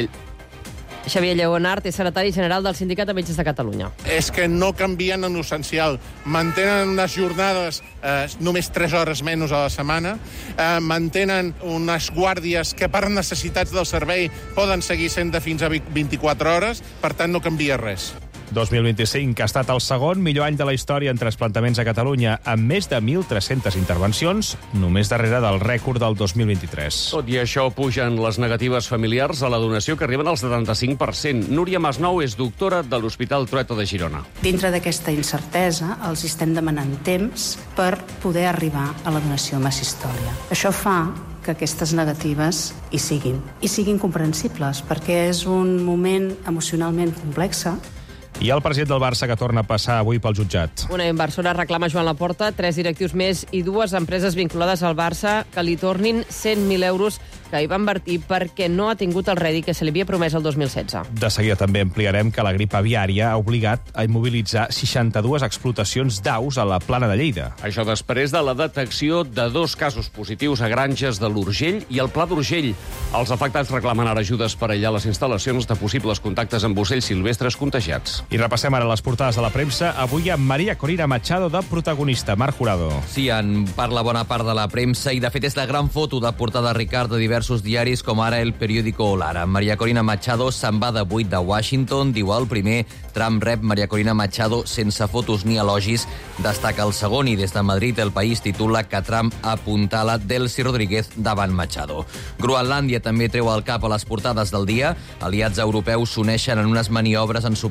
Xavier Lleonart és secretari general del Sindicat de Metges de Catalunya. És que no canvien en l'essencial. Mantenen unes jornades només 3 hores menys a la setmana, mantenen unes guàrdies que per necessitats del servei poden seguir sent de fins a 24 hores, per tant no canvia res. 2025 ha estat el segon millor any de la història en trasplantaments a Catalunya, amb més de 1.300 intervencions, només darrere del rècord del 2023. Tot i això, pugen les negatives familiars a la donació, que arriben al 75%. Núria Masnou és doctora de l'Hospital Trueta de Girona. Dintre d'aquesta incertesa, els estem demanant temps per poder arribar a la donació massistòlia. Això fa que aquestes negatives hi siguin comprensibles, perquè és un moment emocionalment complex. I el president del Barça, que torna a passar avui pel jutjat. Una inversora reclama a Joan Laporta 3 directius més i 2 empreses vinculades al Barça que li tornin 100.000 euros que hi va invertir perquè no ha tingut el rèdit que se li havia promès el 2016. De seguida també ampliarem que la grip aviària ha obligat a immobilitzar 62 explotacions d'aus a la Plana de Lleida. Això després de la detecció de 2 casos positius a granges de l'Urgell i el Pla d'Urgell. Els afectats reclamen ara ajudes per aïllar les instal·lacions de possibles contactes amb ocells silvestres contagiats. I repassem ara les portades de la premsa. Avui amb María Corina Machado de protagonista. Marc Jurado. Sí, en parla bona part de la premsa i, de fet, és la gran foto de portada Ricard de diversos diaris, com ara el periòdico Lara. María Corina Machado se'n va de 8 de Washington, diu el primer. Trump rep María Corina Machado sense fotos ni elogis. Destaca el segon i des de Madrid El País titula que Trump apuntala Delcy Rodríguez davant Machado. Groenlàndia també treu el cap a les portades del dia. Aliats europeus s'uneixen en unes maniobres en suport de Groenlàndia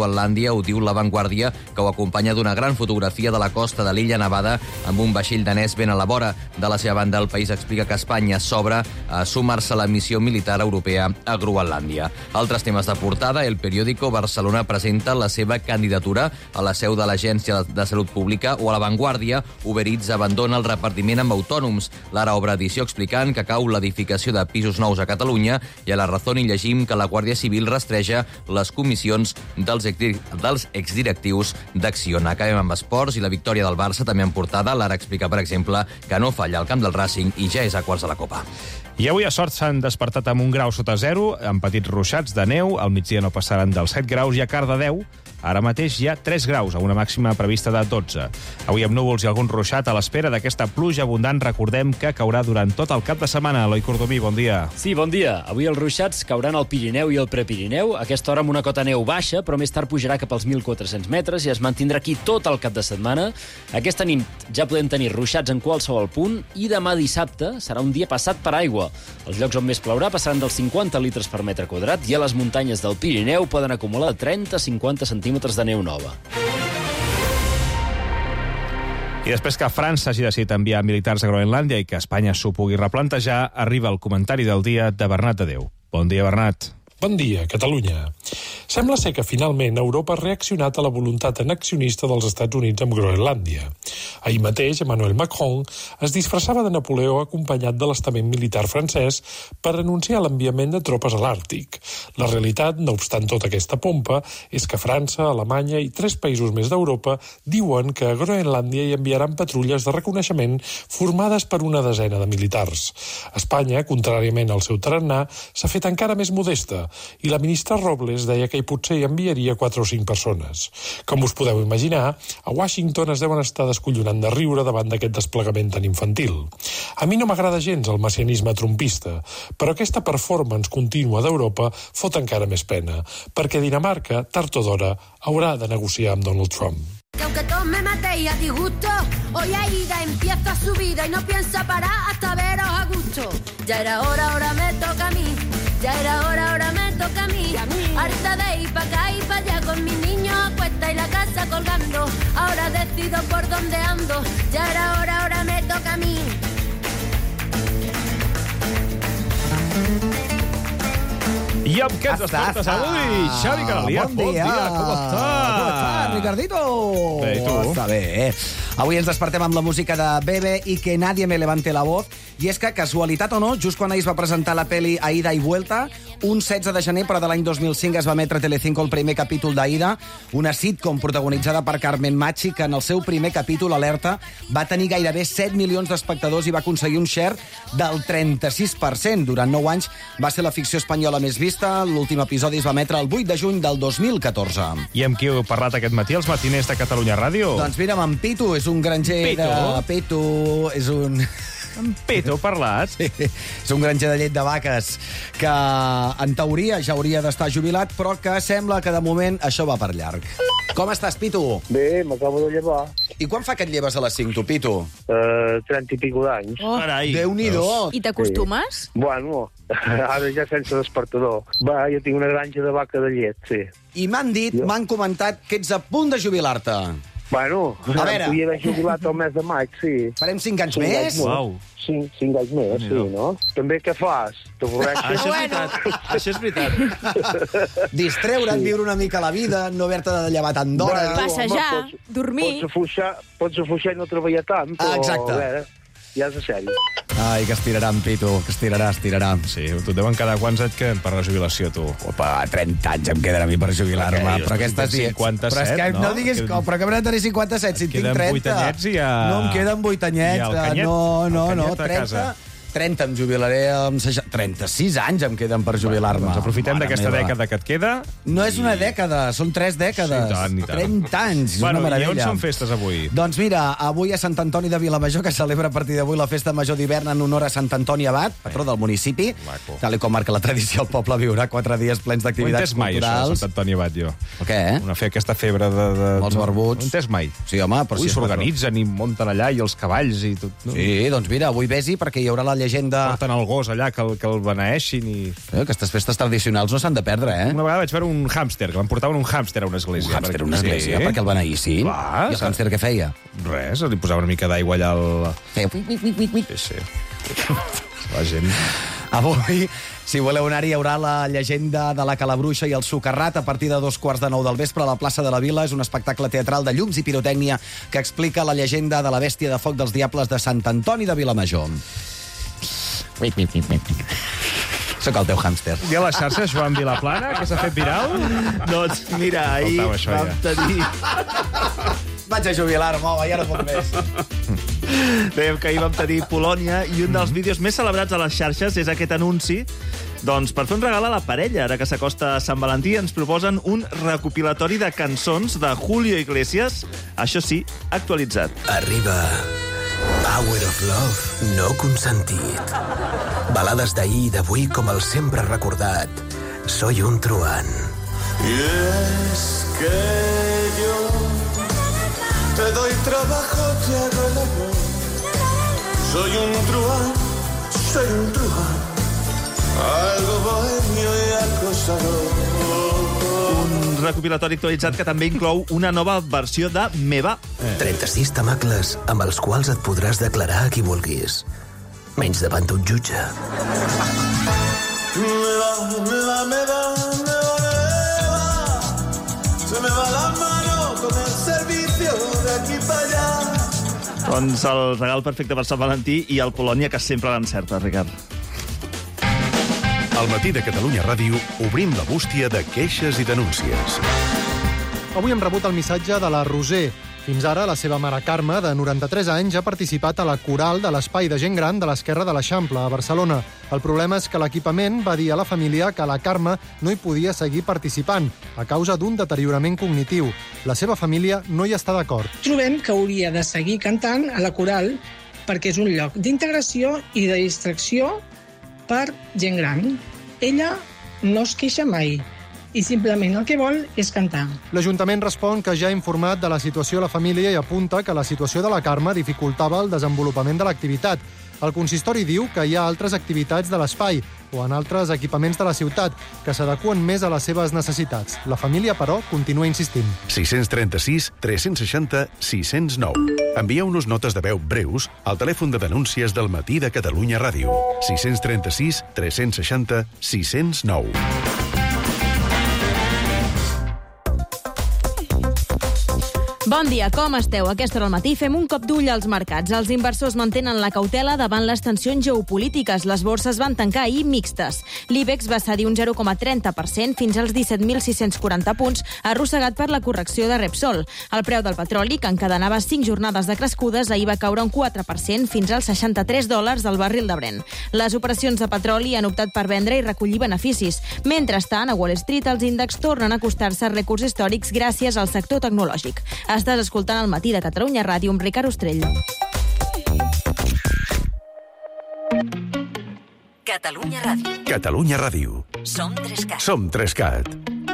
Groenlàndia, ho diu La Vanguardia, que ho acompanya d'una gran fotografia de la costa de l'illa nevada amb un vaixell danès ben a la vora. De la seva banda, El País explica que Espanya s'obre a sumar-se a la missió militar europea a Groenlàndia. Altres temes de portada, El Periódico, Barcelona presenta la seva candidatura a la seu de l'Agència de Salut Pública, o a La Vanguardia, Uber Eats abandona el repartiment amb autònoms. L'Ara obre edició explicant que cau l'edificació de pisos nous a Catalunya, i a La Razón hi llegim que la Guàrdia Civil rastreja les comissions dels exdirectius d'Acciona. Acabem amb esports i la victòria del Barça també en portada. L'Ara explica, per exemple, que no falla al camp del Racing i ja és a quarts de la Copa. I avui a Sort s'han despertat amb 1 grau sota zero, amb petits ruixats de neu. Al migdia no passaran dels 7 graus i a Cardedeu ara mateix hi ha 3 graus, amb una màxima prevista de 12. Avui amb núvols i algun ruixat a l'espera d'aquesta pluja abundant. Recordem que caurà durant tot el cap de setmana. Eloi Cordomí, bon dia. Sí, bon dia. Avui els ruixats cauran al Pirineu i al Prepirineu, a aquesta hora amb una cota neu baixa, però més tard pujarà cap als 1.400 metres i es mantindrà aquí tot el cap de setmana. Aquesta nit ja podem tenir ruixats en qualsevol punt i demà dissabte serà un dia passat per aigua. Els llocs on més plourà passaran dels 50 litres per metre quadrat i a les muntanyes del Pirineu poden acumular 30-50 centímetres de neu nova. I després que França hagi decidit enviar militars a Groenlàndia i que Espanya s'ho pugui replantejar, arriba el comentari del dia de Bernat de Déu. Bon dia, Bernat. Bon dia, Catalunya. Sembla ser que finalment Europa ha reaccionat a la voluntat annexionista dels Estats Units amb Groenlàndia. Ahir mateix, Emmanuel Macron es disfressava de Napoleó acompanyat de l'estament militar francès per anunciar l'enviament de tropes a l'Àrtic. La realitat, no obstant tota aquesta pompa, és que França, Alemanya i 3 països més d'Europa diuen que a Groenlàndia hi enviaran patrulles de reconeixement formades per una desena de militars. Espanya, contràriament al seu tarannà, s'ha fet encara més modesta, i la ministra Robles deia que potser hi enviaria 4 o 5 persones. Com us podeu imaginar, a Washington es deuen estar descollonant de riure davant d'aquest desplegament tan infantil. A mi no m'agrada gens el messianisme trumpista, però aquesta performance contínua d'Europa fot encara més pena, perquè Dinamarca, tard o d'hora, haurà de negociar amb Donald Trump. Que aunque todos me matéis a disgusto, hoy Aida empieza su vida y no piensa parar hasta veros a gusto. Ya era hora, ahora me toca a mí. Ya era hora, ahora me toca a mí. Harta de ir pa' acá y pa' allá con mis niños a cuesta y la casa colgando. Ahora decido por dónde ando. Ya era hora, ahora me toca a mí. I amb què ens despertes avui, Xavi Caraliat? Bon dia, com estàs? Com estàs, Ricardito? Bé, i tu? Està bé. Avui ens despertem amb la música de Bebe i Que nadie me levante la voz. I és que, casualitat o no, just quan ahir es va presentar la peli Aida y Vuelta, un 16 de gener, però de l'any 2005, es va emetre a Telecinco el primer capítol d'Aida, una sitcom protagonitzada per Carmen Machi, que en el seu primer capítol, Alerta, va tenir gairebé 7 milions d'espectadors i va aconseguir un share del 36%. Durant 9 anys va ser la ficció espanyola més vista. L'últim episodi es va emetre el 8 de juny del 2014. I amb qui heu parlat aquest matí, els matiners de Catalunya Ràdio? Doncs mira, amb en Pitu, és un granger Pitu? de... Pitu és un... En Pitu, heu parlat? Sí, és un granger de llet de vaques que, en teoria, ja hauria d'estar jubilat, però que sembla que, de moment, això va per llarg. Com estàs, Pitu? Bé, m'acabo de llevar. I quan fa que et lleves a les 5, tu, Pitu? 30 i pico d'anys. Oh, Déu-n'hi-do. I t'acostumes? Sí. Bueno, ara ja sense despertador. Va, jo tinc una granja de vaca de llet, sí. I m'han dit, m'han comentat que ets a punt de jubilar-te. Bueno, a veure, podia haver jubilat el mes de maig, sí. Farem 5 anys més? Uau. 5 anys més, sí, no? També què fas? T'avorreixes? Això és veritat. Distreure't, viure una mica la vida, no haver-te de llevar tant d'hora. Passejar, dormir. Pots afluixar i no treballar tant, però... Exacte. A veure, ja és de sèrio. Ai, que estirarà en Pitu, que estirarà. Sí, tu et deuen quedar quants et queden per la jubilació, tu? Opa, 30 anys em queden a mi per jubilar-me, però què estàs dient? 57, però és que no diguis com, però que m'he de tenir 57, si tinc 30. Queden 8 anyets i ja... No, em queden 8 anyets. I el canyet? No, 30 em jubilaré amb 36 anys em queden per jubilar-me. Doncs aprofitem d'aquesta dècada que et queda. No és una dècada, són 3 dècades. Sí, tant, i tant. 30 anys, bueno, és una meravella. I on són festes avui? Doncs mira, avui a Sant Antoni de Vilamajor, que celebra a partir d'avui la festa major d'hivern en honor a Sant Antoni Abat, patró del municipi. Maco. Tal com marca la tradició, el poble viurà 4 dies plens d'activitats culturals. Ho mai, això, Sant Antoni Abat, jo. O què? Aquesta febre de... Els barbuts. Ho entès mai. Sí, home, però Ui, s'organitzen i munten allà, i els cavalls i tot. No? Sí, doncs mira, avui vés-hi perquè hi haurà la llegenda... Porten el gos allà, que el beneeixin i... Aquestes festes tradicionals no s'han de perdre, eh? Una vegada vaig veure un hàmster, que van portar un hàmster a una església. Un hàmster a una església, perquè el beneïssin. Clar, I el hàmster què feia? Res, li posava una mica d'aigua allà al... Feia... Sí. La gent... Avui, si voleu anar-hi, hi haurà la llegenda de la Calabruixa i el Socarrat a partir de 2:15 del vespre a la plaça de la Vila. És un espectacle teatral de llums i pirotècnia que explica la llegenda de la bèstia de foc dels diables de Sant Antoni de Vilamajor. Soc el teu hàmster. I a les xarxes, Joan Vilaplana, que s'ha fet viral? Doncs mira, ahir vam tenir... Vaig a jubilar-me, home, ja no puc més. Dèiem que ahir vam tenir Polònia i un dels vídeos més celebrats a les xarxes és aquest anunci. Doncs per fer un regal a la parella, ara que s'acosta Sant Valentí, ens proposen un recopilatori de cançons de Julio Iglesias, això sí, actualitzat. Arriba Power of Love no consentit. Balades d'ahir i d'avui com el sempre recordat. Soy un truán. Y es que yo te doy trabajo, te hago el amor. Soy un truán, algo bohemio y acosador. Un recopilatori actualitzat que també inclou una nova versió de Me va. 36 temacles amb els quals et podràs declarar a qui vulguis. Menys davant d'un jutge. Se me va la mano con el servicio de aquí para allá. Doncs el regal perfecte per Sant Valentí i el Polònia, que sempre l'encerta, Ricard. Al matí de Catalunya Ràdio obrim la bústia de queixes i denúncies. Avui hem rebut el missatge de la Roser. Fins ara, la seva mare Carme, de 93 anys, ha participat a la coral de l'Espai de Gent Gran de l'Esquerra de l'Eixample, a Barcelona. El problema és que l'equipament va dir a la família que la Carme no hi podia seguir participant, a causa d'un deteriorament cognitiu. La seva família no hi està d'acord. Trobem que hauria de seguir cantant a la coral perquè és un lloc d'integració i de distracció per gent gran. Ella no es queixa mai i simplement el que vol és cantar. L'Ajuntament respon que ja ha informat de la situació a la família i apunta que la situació de la Carme dificultava el desenvolupament de l'activitat. El consistori diu que hi ha altres activitats de l'espai o en altres equipaments de la ciutat que s'adeqüen més a les seves necessitats. La família, però, continua insistint. 636 360 609. Envieu-nos notes de veu breus al telèfon de denúncies del matí de Catalunya Ràdio. 636 360 609. Bon dia, com esteu? A aquesta hora al matí fem un cop d'ull als mercats. Els inversors mantenen la cautela davant les tensions geopolítiques. Les borses van tancar ahir mixtes. L'IBEX va cedir un 0,30% fins als 17.640 punts, arrossegat per la correcció de Repsol. El preu del petroli, que encadenava 5 jornades de crescudes, ahir va caure un 4% fins als $63 del barril de Brent. Les operacions de petroli han optat per vendre i recollir beneficis. Mentrestant, a Wall Street, els índexs tornen a acostar-se a rècords històrics gràcies al sector tecnològic. Estàs escoltant el matí de Catalunya Ràdio amb Ricard Ostrell. Catalunya Ràdio. Catalunya Ràdio. Som 3Cat. Som 3Cat.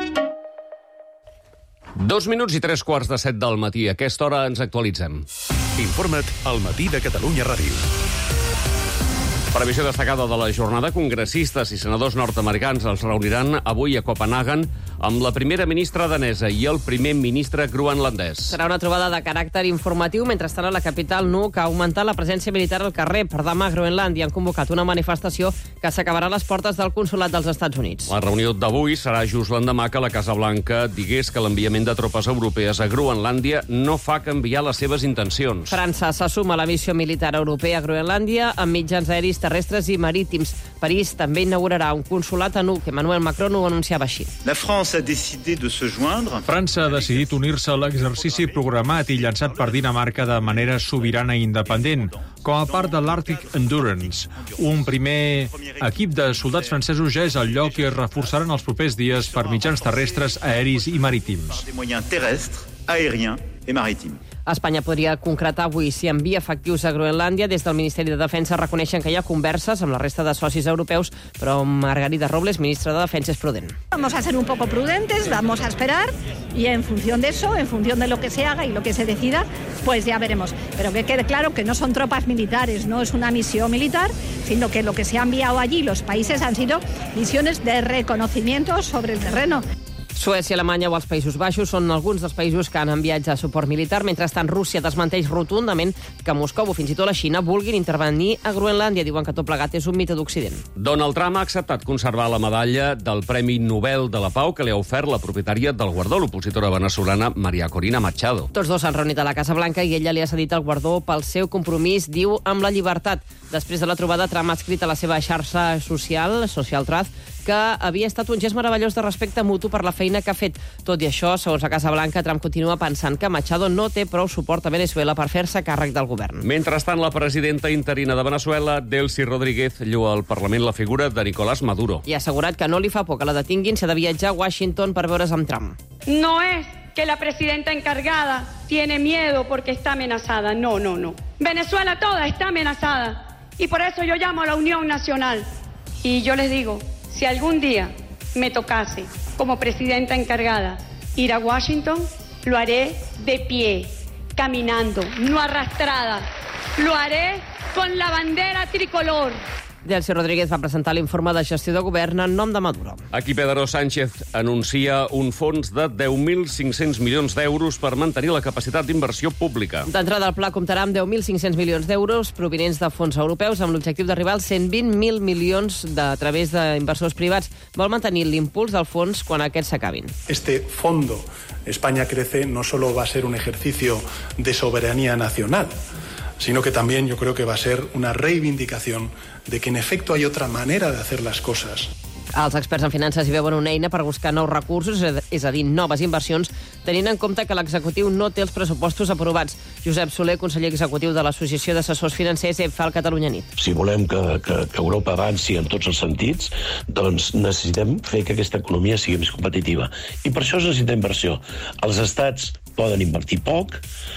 2 minuts i 3:15 del matí. A aquesta hora ens actualitzem. Informa't al matí de Catalunya Ràdio. Previsió destacada de la jornada. Congressistes i senadors nord-americans els reuniran avui a Copenhagen amb la primera ministra danesa i el primer ministre groenlandès. Serà una trobada de caràcter informatiu. Mentrestant, a la capital, Nuuk ha augmentat la presència militar al carrer. Per demà, a Groenlàndia han convocat una manifestació que s'acabarà a les portes del Consolat dels Estats Units. La reunió d'avui serà just l'endemà que la Casa Blanca digués que l'enviament de tropes europees a Groenlàndia no fa canviar les seves intencions. França se suma a la missió militar europea a Groenlàndia amb mitjans aeris, terrestres i marítims. París també inaugurarà un consolat a Nuuk. Emmanuel Macron ho anunciava així. La France a décidé de se joindre. França ha decidit unir-se a l'exercici programat i llançat per Dinamarca de manera sobirana i independent, com a part de l'Arctic Endurance. Un primer equip de soldats francesos ja és al lloc i es reforçaran els propers dies per mitjans terrestres, aeris i marítims. Des moyens terrestres, aériens et maritime. Espanya podria concretar avui si envia efectius a Groenlàndia. Des del Ministeri de Defensa reconeixen que hi ha converses amb la resta de socis europeus, però Margarita Robles, ministra de Defensa, és prudent. Vamos a ser un poco prudentes, vamos a esperar y en función de eso, en función de lo que se haga y lo que se decida, pues ya veremos. Pero que quede claro que no son tropas militares, no es una misión militar, sino que lo que se ha enviado allí los países han sido misiones de reconocimiento sobre el terreno. Suècia, Alemanya o els Països Baixos són alguns dels països que han enviat ja suport militar. Mentrestant, Rússia desmenteix rotundament que Moscou o fins i tot la Xina vulguin intervenir a Groenlàndia. Diuen que tot plegat és un mite d'Occident. Donald Trump ha acceptat conservar la medalla del Premi Nobel de la Pau que li ha ofert la propietària del guardó, l'opositora venezolana María Corina Machado. Tots dos s'han reunit a la Casa Blanca i ella li ha cedit el guardó pel seu compromís, diu, amb la llibertat. Després de la trobada, Trump ha escrit a la seva xarxa social, Social Trust, que havia estat un gest meravellós de respecte mutu per la feina que ha fet. Tot i això, segons la Casa Blanca, Trump continua pensant que Machado no té prou suport a Venezuela per fer-se càrrec del govern. Mentrestant, la presidenta interina de Venezuela, Delcy Rodríguez, lloa al Parlament la figura de Nicolás Maduro. I ha assegurat que no li fa por que la detinguin si ha de viatjar a Washington per veure's amb Trump. No es que la presidenta encargada tiene miedo porque está amenazada. No, no, no. Venezuela toda está amenazada. Y por eso yo llamo a la Unión Nacional. Y yo les digo, si algún día me tocase, como presidenta encargada, ir a Washington, lo haré de pie, caminando, no arrastrada. Lo haré con la bandera tricolor. Delcy Rodríguez va presentar l'informe de gestió de govern en nom de Maduro. Aquí Pedro Sánchez anuncia un fons de 10.500 milions d'euros per mantenir la capacitat d'inversió pública. D'entrada, el pla comptarà amb 10.500 milions d'euros provinents de fons europeus amb l'objectiu d'arribar als 120.000 milions a través d'inversors privats. Vol mantenir l'impuls del fons quan aquests s'acabin. Este fondo España crece no solo va a ser un ejercicio de soberanía nacional, sino que también yo creo que va a ser una reivindicación de que en efecto hay otra manera de hacer las cosas. Els experts en finances hi veuen una eina per buscar nous recursos, és a dir, noves inversions, tenint en compte que l'executiu no té els pressupostos aprovats. Josep Soler, conseller executiu de l'Associació d'Assessors Financers, fa el Catalunya Nit. Si volem que Europa avanci en tots els sentits, doncs necessitem fer que aquesta economia sigui més competitiva. I per això es necessita inversió. Els estats poden invertir poc,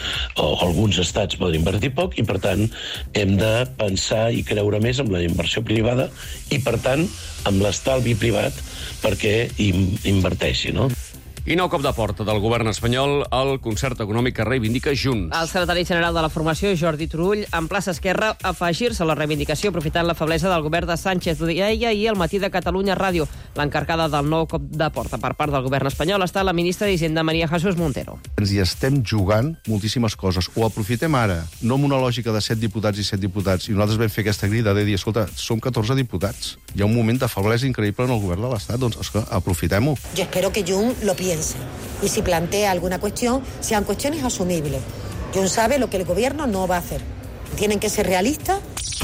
o alguns estats poden invertir poc, i per tant hem de pensar i creure més en la inversió privada i per tant amb l'estalvi privat perquè inverteixi, no? I nou cop de porta del govern espanyol al concert econòmic que reivindica Junts. El secretari general de la formació, Jordi Turull, emplaça Esquerra a afegir-se a la reivindicació aprofitant la feblesa del govern de Sánchez. Ho deia ahir al matí de Catalunya Ràdio. L'encarregada del nou cop de porta per part del govern espanyol està la ministra d'Hisenda, María Jesús Montero. Ens hi estem jugant moltíssimes coses. Ho aprofitem ara, no amb una lògica de 7 diputats i 7 diputats. I nosaltres vam fer aquesta crida de dir, escolta, som 14 diputats. Hi ha un moment de feblesa increïble en el govern de l'Estat. Doncs, aprofitem-ho. Jo espero que Junts lo piense. Y si plantea alguna cuestión, sean cuestiones asumibles. Junts sabe lo que el gobierno no va a hacer. Tienen que ser realistas.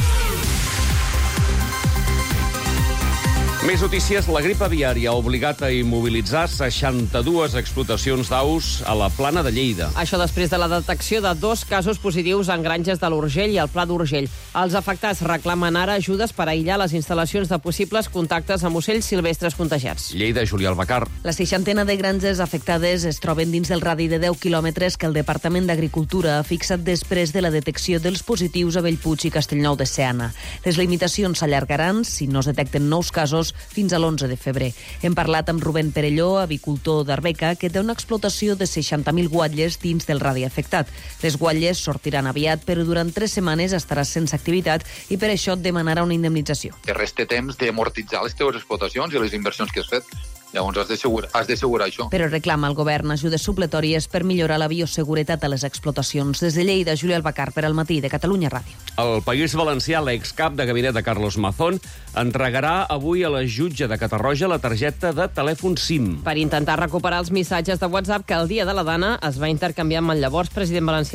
Més notícies. La grip aviària ha obligat a immobilitzar 62 explotacions d'aus a la Plana de Lleida. Això després de la detecció de 2 casos positius en granges de l'Urgell i el Pla d'Urgell. Els afectats reclamen ara ajudes per aïllar les instal·lacions de possibles contactes amb ocells silvestres contagiats. Lleida, Julià Albacar. La 60 de granges afectades es troben dins del radi de 10 quilòmetres que el Departament d'Agricultura ha fixat després de la detecció dels positius a Bellpuig i Castellnou de Seana. Les limitacions s'allargaran, si no es detecten nous casos, fins a l'11 de febrer. Hem parlat amb Rubén Perelló, avicultor d'Arbeca, que té una explotació de 60.000 guatlles dins del radi afectat. Les guatlles sortiran aviat, però durant 3 setmanes estarà sense activitat i per això demanarà una indemnització. Que resta temps d'amortitzar les teves explotacions i les inversions que has fet. Llavors has d'assegurar això. Però reclama al govern ajudes supletòries per millorar la bioseguretat a les explotacions. Des de Lleida, Julià Albacar, per al matí de Catalunya Ràdio. El País Valencià, l'excap de gabinet de Carlos Mazón, entregarà avui a la jutge de Catarroja la targeta de telèfon SIM. Per intentar recuperar els missatges de WhatsApp que el dia de la Dana es va intercanviar amb el llavors president valencià.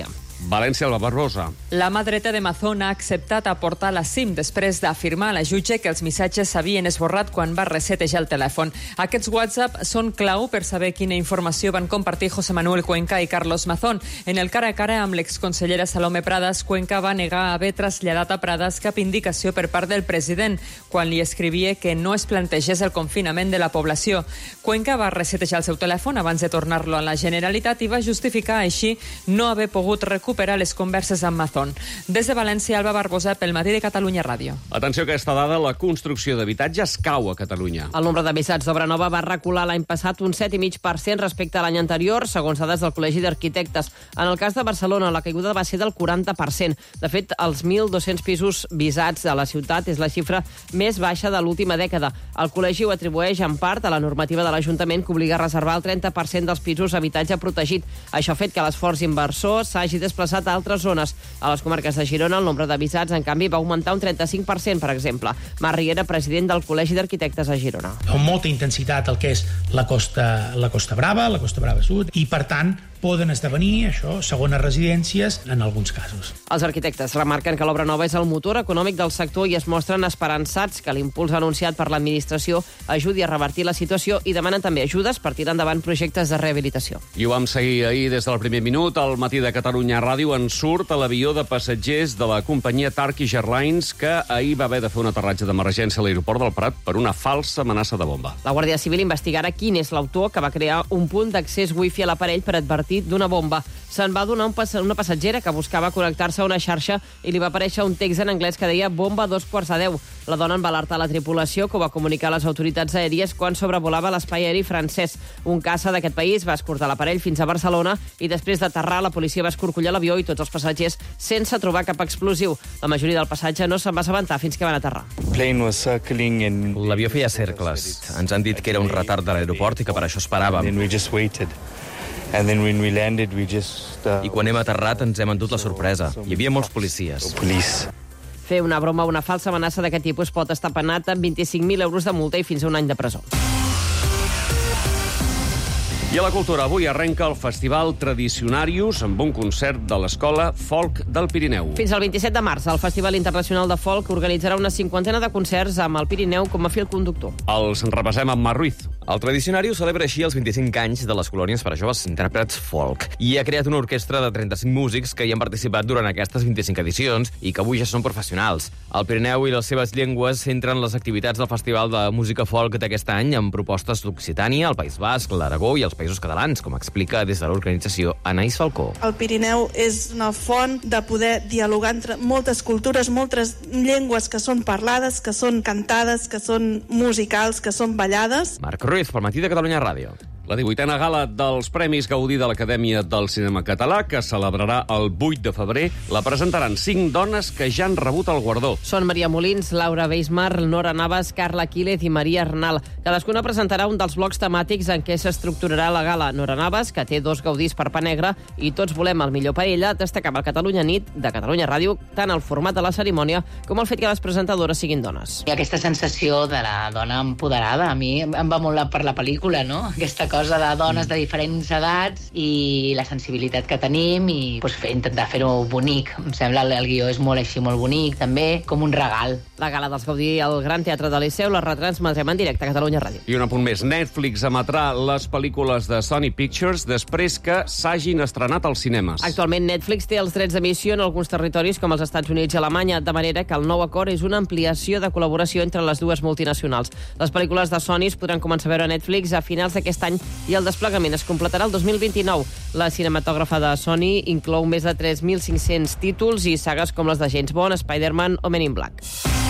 València, Alba Barbosa. La mà dreta de Mazón ha acceptat aportar la SIM després d'afirmar a la jutge que els missatges s'havien esborrat quan va resetejar el telèfon. Aquests WhatsApp són clau per saber quina informació van compartir José Manuel Cuenca i Carlos Mazón. En el cara a cara amb l'exconsellera Salomé Pradas, Cuenca va negar haver traslladat a Pradas cap indicació per part del president quan li escrivia que no es plantegés el confinament de la població. Cuenca va resetejar el seu telèfon abans de tornar-lo a la Generalitat i va justificar així no haver pogut recuperar les converses amb Mazón. Des de València, Alba Barbosa, pel Matí de Catalunya Ràdio. Atenció a aquesta dada, la construcció d'habitatges cau a Catalunya. El nombre d'avisats d'obra nova va recular l'any passat un 7,5% respecte a l'any anterior, segons dades del Col·legi d'Arquitectes. En el cas de Barcelona, la caiguda va ser del 40%. De fet, els 1.200 pisos visats a la ciutat és la xifra més baixa de l'última dècada. El col·legi ho atribueix en part a la normativa de l'Ajuntament que obliga a reservar el 30% dels pisos a habitatge protegit. Això ha fet que l'esforç inversor s'hagi desplaçat a altres zones. A les comarques de Girona, el nombre d'avisats, en canvi, va augmentar un 35%, per exemple. Marc Riera, president del Col·legi d'Arquitectes a Girona. Amb molta intensitat el que és la Costa Brava Sud, i, per tant, poden esdevenir, això, segones residències en alguns casos. Els arquitectes remarquen que l'obra nova és el motor econòmic del sector i es mostren esperançats que l'impuls anunciat per l'administració ajudi a revertir la situació i demanen també ajudes per tirar endavant projectes de rehabilitació. I ho vam seguir ahir des del primer minut. Al Matí de Catalunya Ràdio en surt a l'avió de passatgers de la companyia Turkish Airlines que ahir va haver de fer un aterratge d'emergència a l'aeroport del Prat per una falsa amenaça de bomba. La Guàrdia Civil investigarà quin és l'autor que va crear un punt d'accés wifi a l'aparell per advertir d'una bomba. Se'n va donar una passatgera que buscava connectar-se a una xarxa i li va aparèixer un text en anglès que deia bomba 2:45. La dona en va alertar la tripulació, que ho va comunicar a les autoritats aèries quan sobrevolava l'espai aeri francès. Un caça d'aquest país va escortar l'aparell fins a Barcelona i després d'aterrar la policia va escorcollar l'avió i tots els passatgers sense trobar cap explosiu. La majoria del passatge no se'n va assabentar fins que van aterrar. L'avió feia cercles. Ens han dit que era un retard de l'aeroport i que per això esperàvem. I quan hem aterrat ens hem endut la sorpresa. Hi havia molts policies. Fer una broma o una falsa amenaça d'aquest tipus pot estar penat amb 25.000 euros de multa i fins a un any de presó. I a la cultura, avui arrenca el Festival Tradicionarius amb un concert de l'Escola Folk del Pirineu. Fins al 27 de març, el Festival Internacional de Folk organitzarà una 50ena de concerts amb el Pirineu com a fil conductor. Els repassem amb Marc Ruiz. El Tradicionarius celebra així els 25 anys de les colònies per a joves intèrprets folk i ha creat una orquestra de 35 músics que hi han participat durant aquestes 25 edicions i que avui ja són professionals. El Pirineu i les seves llengües centren les activitats del Festival de Música Folk d'aquest any amb propostes d'Occitània, el País Basc, l'Aragó i els Països Catalans, com explica des de l'organització Anaïs Falcó. El Pirineu és una font de poder dialogar entre moltes cultures, moltes llengües que són parlades, que són cantades, que són musicals, que són ballades. Marc Ruiz, pel Matí de Catalunya Ràdio. La 18a gala dels Premis Gaudí de l'Acadèmia del Cinema Català, que celebrarà el 8 de febrer, la presentaran 5 dones que ja han rebut el guardó. Són Maria Molins, Laura Beismar, Nora Navas, Carla Quílez i Maria Arnal. Cadascuna presentarà un dels blocs temàtics en què s'estructurarà la gala. Nora Navas, que té 2 gaudís per Pa Negre, i Tots volem el millor per ella, destacava el Catalunya Nit de Catalunya Ràdio tant el format de la cerimònia com el fet que les presentadores siguin dones. I aquesta sensació de la dona empoderada, a mi em va molt per la pel·lícula, no? Aquesta cosa de dones de diferents edats i la sensibilitat que tenim i intentar fer-ho bonic. Em sembla que el guió és molt així, molt bonic, també, com un regal. La gala dels Gaudí al Gran Teatre de Liceu la retransmetrem en directe a Catalunya Ràdio. I un apunt més. Netflix emetrà les pel·lícules de Sony Pictures després que s'hagin estrenat als cinemes. Actualment Netflix té els drets d'emissió en alguns territoris com els Estats Units i Alemanya, de manera que el nou acord és una ampliació de col·laboració entre les dues multinacionals. Les pel·lícules de Sony es podran començar a veure a Netflix a finals d'aquest any i el desplegament es completarà el 2029. La cinematògrafa de Sony inclou més de 3.500 títols i sagues com les de James Bond, Spider-Man o Men in Black.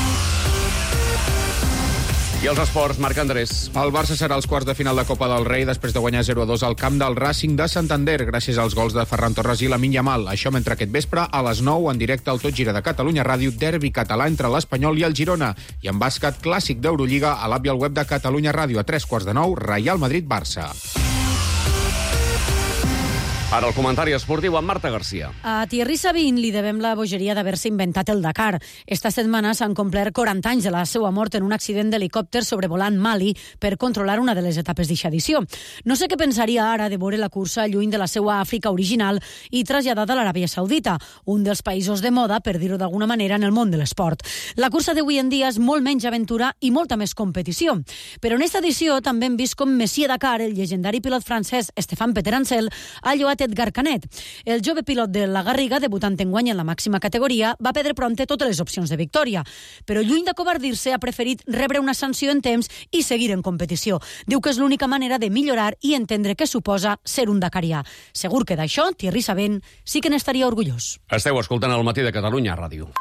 I els esports, Marc Andrés. El Barça serà als quarts de final de Copa del Rei després de guanyar 0-2 al camp del Racing de Santander gràcies als gols de Ferran Torres i Lamine Yamal. Això mentre aquest vespre, a les 9, en directe al Tot Gira de Catalunya Ràdio, derbi català entre l'Espanyol i el Girona. I en bàsquet, clàssic d'Eurolliga a l'app i al web de Catalunya Ràdio a 3:45, Real Madrid-Barça. Ara el comentari esportiu amb Marta Garcia. A Thierry Sabine li devem la bogeria d'haver-se inventat el Dakar. Esta setmana s'han complert 40 anys de la seva mort en un accident d'helicòpter sobrevolant Mali per controlar una de les etapes d'eixa edició. No sé què pensaria ara de veure la cursa lluny de la seva Àfrica original i traslladada a l'Aràbia Saudita, un dels països de moda, per dir-ho d'alguna manera, en el món de l'esport. La cursa d'avui en dia és molt menys aventura i molta més competició. Però en esta edició també hem vist com Messier Dakar, el llegendari pilot francès Stéphane Peterencel, ha lloat Edgar Canet. El jove pilot de la Garriga, debutant enguany en la màxima categoria, va perdre prompte totes les opcions de victòria. Però lluny d'acobardir-se, ha preferit rebre una sanció en temps i seguir en competició. Diu que és l'única manera de millorar i entendre què suposa ser un dakarià. Segur que d'això, Thierry Sabine sí que n'estaria orgullós. Esteu escoltant el Matí de Catalunya Ràdio.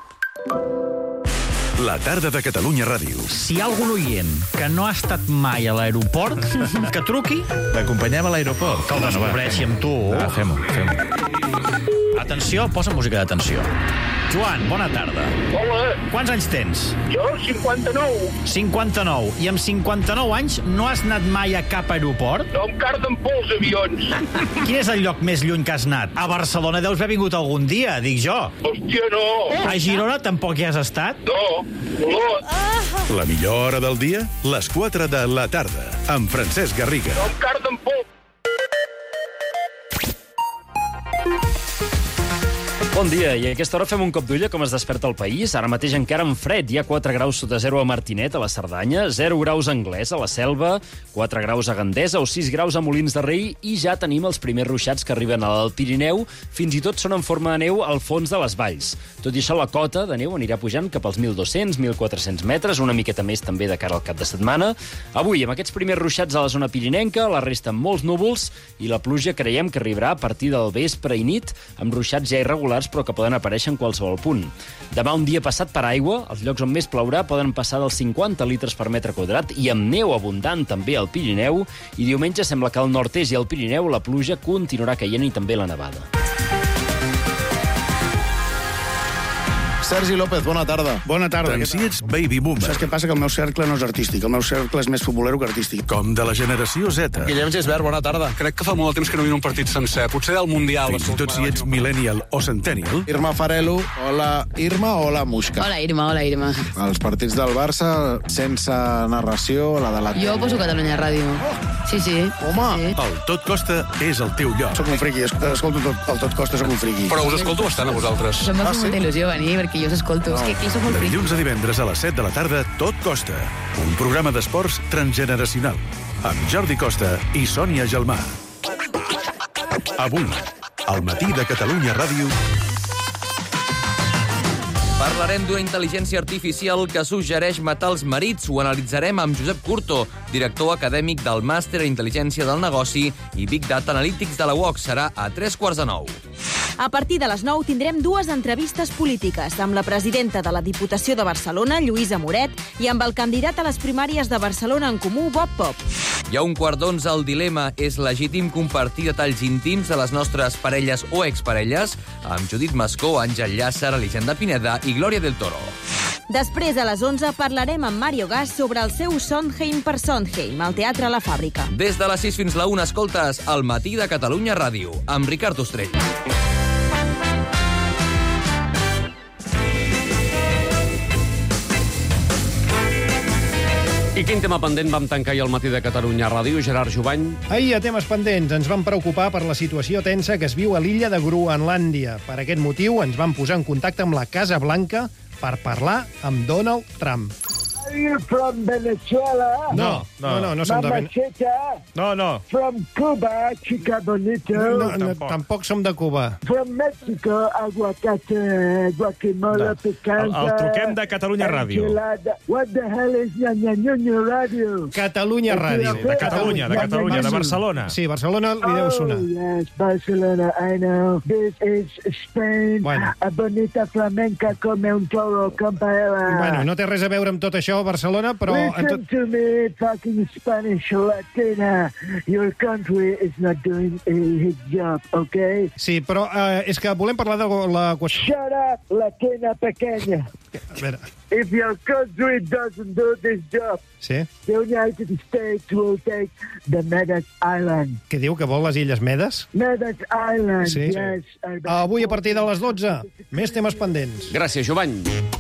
La tarda de Catalunya Ràdio. Si hi ha algun oient que no ha estat mai a l'aeroport, que truqui. L'acompanyem a l'aeroport. Que el descobreixi amb tu. Fem-ho. Atenció, posa música d'atenció. Joan, bona tarda. Hola. Quants anys tens? Jo, 59. 59. I amb 59 anys no has anat mai a cap aeroport? No em carden pols avions. Quin és el lloc més lluny que has anat? A Barcelona deus haver vingut algun dia, dic jo. Hòstia, no. A Girona tampoc hi has estat? No. La millor hora del dia? Les 4 de la tarda, amb Francesc Garriga. No em carden pols. Bon dia, i a aquesta hora fem un cop d'ull a com es desperta el país. Ara mateix encara en fred. Hi ha 4 graus sota 0 a Martinet, a la Cerdanya, 0 graus a Anglès, a la Selva, 4 graus a Gandesa o 6 graus a Molins de Rei, i ja tenim els primers ruixats que arriben al Pirineu. Fins i tot són en forma de neu al fons de les valls. Tot i això, la cota de neu anirà pujant cap als 1.200, 1.400 metres, una miqueta més també de cara al cap de setmana. Avui, amb aquests primers ruixats a la zona pirinenca, la resta amb molts núvols, i la pluja creiem que arribarà a partir del vespre i nit, amb ruixats ja irregulars però que poden aparèixer en qualsevol punt. Demà, un dia passat per aigua, els llocs on més plourà poden passar dels 50 litres per metre quadrat i amb neu abundant també al Pirineu, i diumenge sembla que al nord-est i al Pirineu la pluja continuarà caient i també la nevada. Sergi López, bona tarda. Bona tarda. Tant si ets baby boomer. Saps què passa? Que el meu cercle no és artístic. El meu cercle és més futbolero que artístic. Com de la generació Z. Guillem Gisbert, bona tarda. Crec que fa molt de temps que no miro un partit sencer. Potser del Mundial. Fins i tot si ets millennial o centennial. Irma Farelo, hola Irma, hola Muixca. Hola Irma. Els partits del Barça, sense narració, la de la... Jo poso Catalunya Ràdio. Sí. Home! Sí. El Tot Costa és el teu lloc. Soc un friqui, escolto el Tot Costa, soc un friqui. Però us escolto bastant a vosaltres. Això m'ha fet molta il·lusió venir, perquè jo us escolto. És que soc molt De friqui. dilluns a divendres a les 7 de la tarda, Tot Costa. Un programa d'esports transgeneracional. Amb Jordi Costa i Sònia Gelmà. Avui, al Matí de Catalunya Ràdio... Parlarem d'una intel·ligència artificial que suggereix matar els marits. Ho analitzarem amb Josep Curto, director acadèmic del Màster en Intel·ligència del Negoci i Big Data Analytics de la UOC. Serà a 9:03. A partir de les 9 tindrem 2 entrevistes polítiques amb la presidenta de la Diputació de Barcelona, Lluïsa Moret, i amb el candidat a les primàries de Barcelona en Comú, Bob Pop. Hi ha un 11:15 al dilema. És legítim compartir detalls íntims de les nostres parelles o exparelles? Amb Judit Mascó, Àngel Llàcer, Elisenda Pineda i Glòria del Toro. Després, a les 11, parlarem amb Mario Gas sobre el seu Sondheim per Sondheim, al Teatre La Fàbrica. Des de les 6 fins la 1 escoltes El Matí de Catalunya Ràdio, amb Ricard Ostrell. I quin tema pendent vam tancar ahir al Matí de Catalunya Ràdio, Gerard Jubany? Ahir, a temes pendents, ens vam preocupar per la situació tensa que es viu a l'illa de Groenlàndia. Per aquest motiu, ens vam posar en contacte amb la Casa Blanca per parlar amb Donald Trump. Are you from Venezuela? No som de Venezuela. No. From Cuba, chica bonito. Tampoc som de Cuba. From Mexico, aguacate, guacamole picante. El truquem de Catalunya Ràdio. Enchilada. What the hell is Ñañañuño Radio? Catalunya Ràdio. De Catalunya, de Barcelona. Sí, Barcelona li deu sonar. Oh, yes, Barcelona, I know. This is Spain. Bueno. A bonita flamenca come un toro con paella. Bueno, no té res a veure amb tot això, a Barcelona, però... Listen to me, fucking Spanish Latina. Your country is not doing his job, okay? Sí, però és que volem parlar de la qüestió... Shut up, Latina pequeña. A veure... If your country doesn't do this job, sí? The United States will take the Medes Island. Què diu, que vol les Illes Medes? Medes Island, sí? Yes. Avui, a partir de les 12, més temes pendents. Gràcies, Jovany.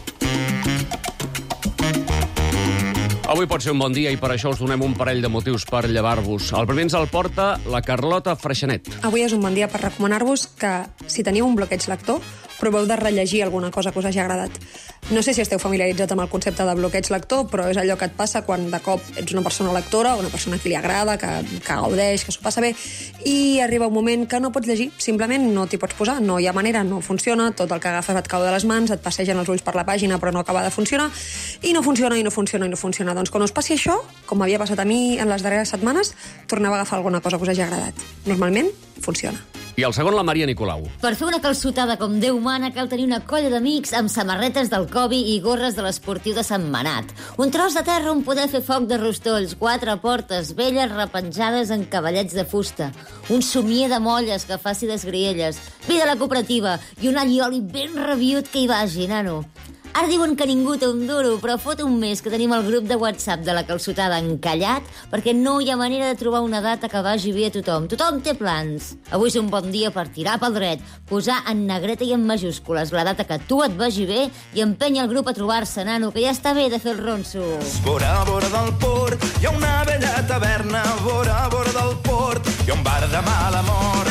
Avui pot ser un bon dia i per això us donem un parell de motius per llevar-vos. El primer ens el porta la Carlota Freixanet. Avui és un bon dia per recomanar-vos que, si teniu un bloqueig lector, proveu de rellegir alguna cosa que us hagi agradat. No sé si esteu familiaritzats amb el concepte de bloqueig lector, però és allò que et passa quan de cop ets una persona lectora, una persona que li agrada, que gaudeix, que s'ho passa bé, i arriba un moment que no pots llegir, simplement no t'hi pots posar, no hi ha manera, no funciona, tot el que agafes et cau de les mans, et passegen els ulls per la pàgina però no acaba de funcionar, i no funciona, i no funciona, i no funciona. Doncs quan us passi això, com m'havia passat a mi en les darreres setmanes, torneu a agafar alguna cosa que us hagi agradat. Normalment, funciona. I el segon, la Maria Nicolau. Per fer una calçotada com Déu mana cal tenir una colla d'amics amb samarretes del Kobe i gorres de l'esportiu de Sant Manat. Un tros de terra on poder fer foc de rostolls, 4 portes velles repenjades en cavallets de fusta, un somier de molles que faci desgrielles, vi de la cooperativa i un allioli ben rabiut que hi vagi, nano. Ara diuen que ningú té un duro, però fot un mes que tenim el grup de WhatsApp de la calçotada encallat perquè no hi ha manera de trobar una data que vagi bé a tothom. Tothom té plans. Avui és un bon dia per tirar pel dret, posar en negreta i en majúscules la data que tu et vagi bé i empènyer el grup a trobar-se, nano, que ja està bé de fer el ronso. Vora del port hi ha una vella taverna, vora del port hi ha un bar de mal amor.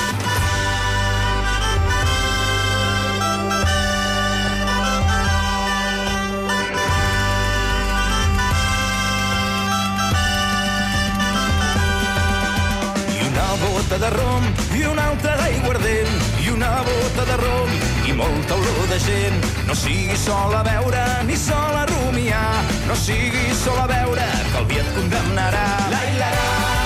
Bota de rom i una altra d'aiguardent i una bota de rom i molta olor de gent. No siguis sol a veure ni sol a rumiar, no siguis sol a veure que el vi et condemnarà. La, la, la.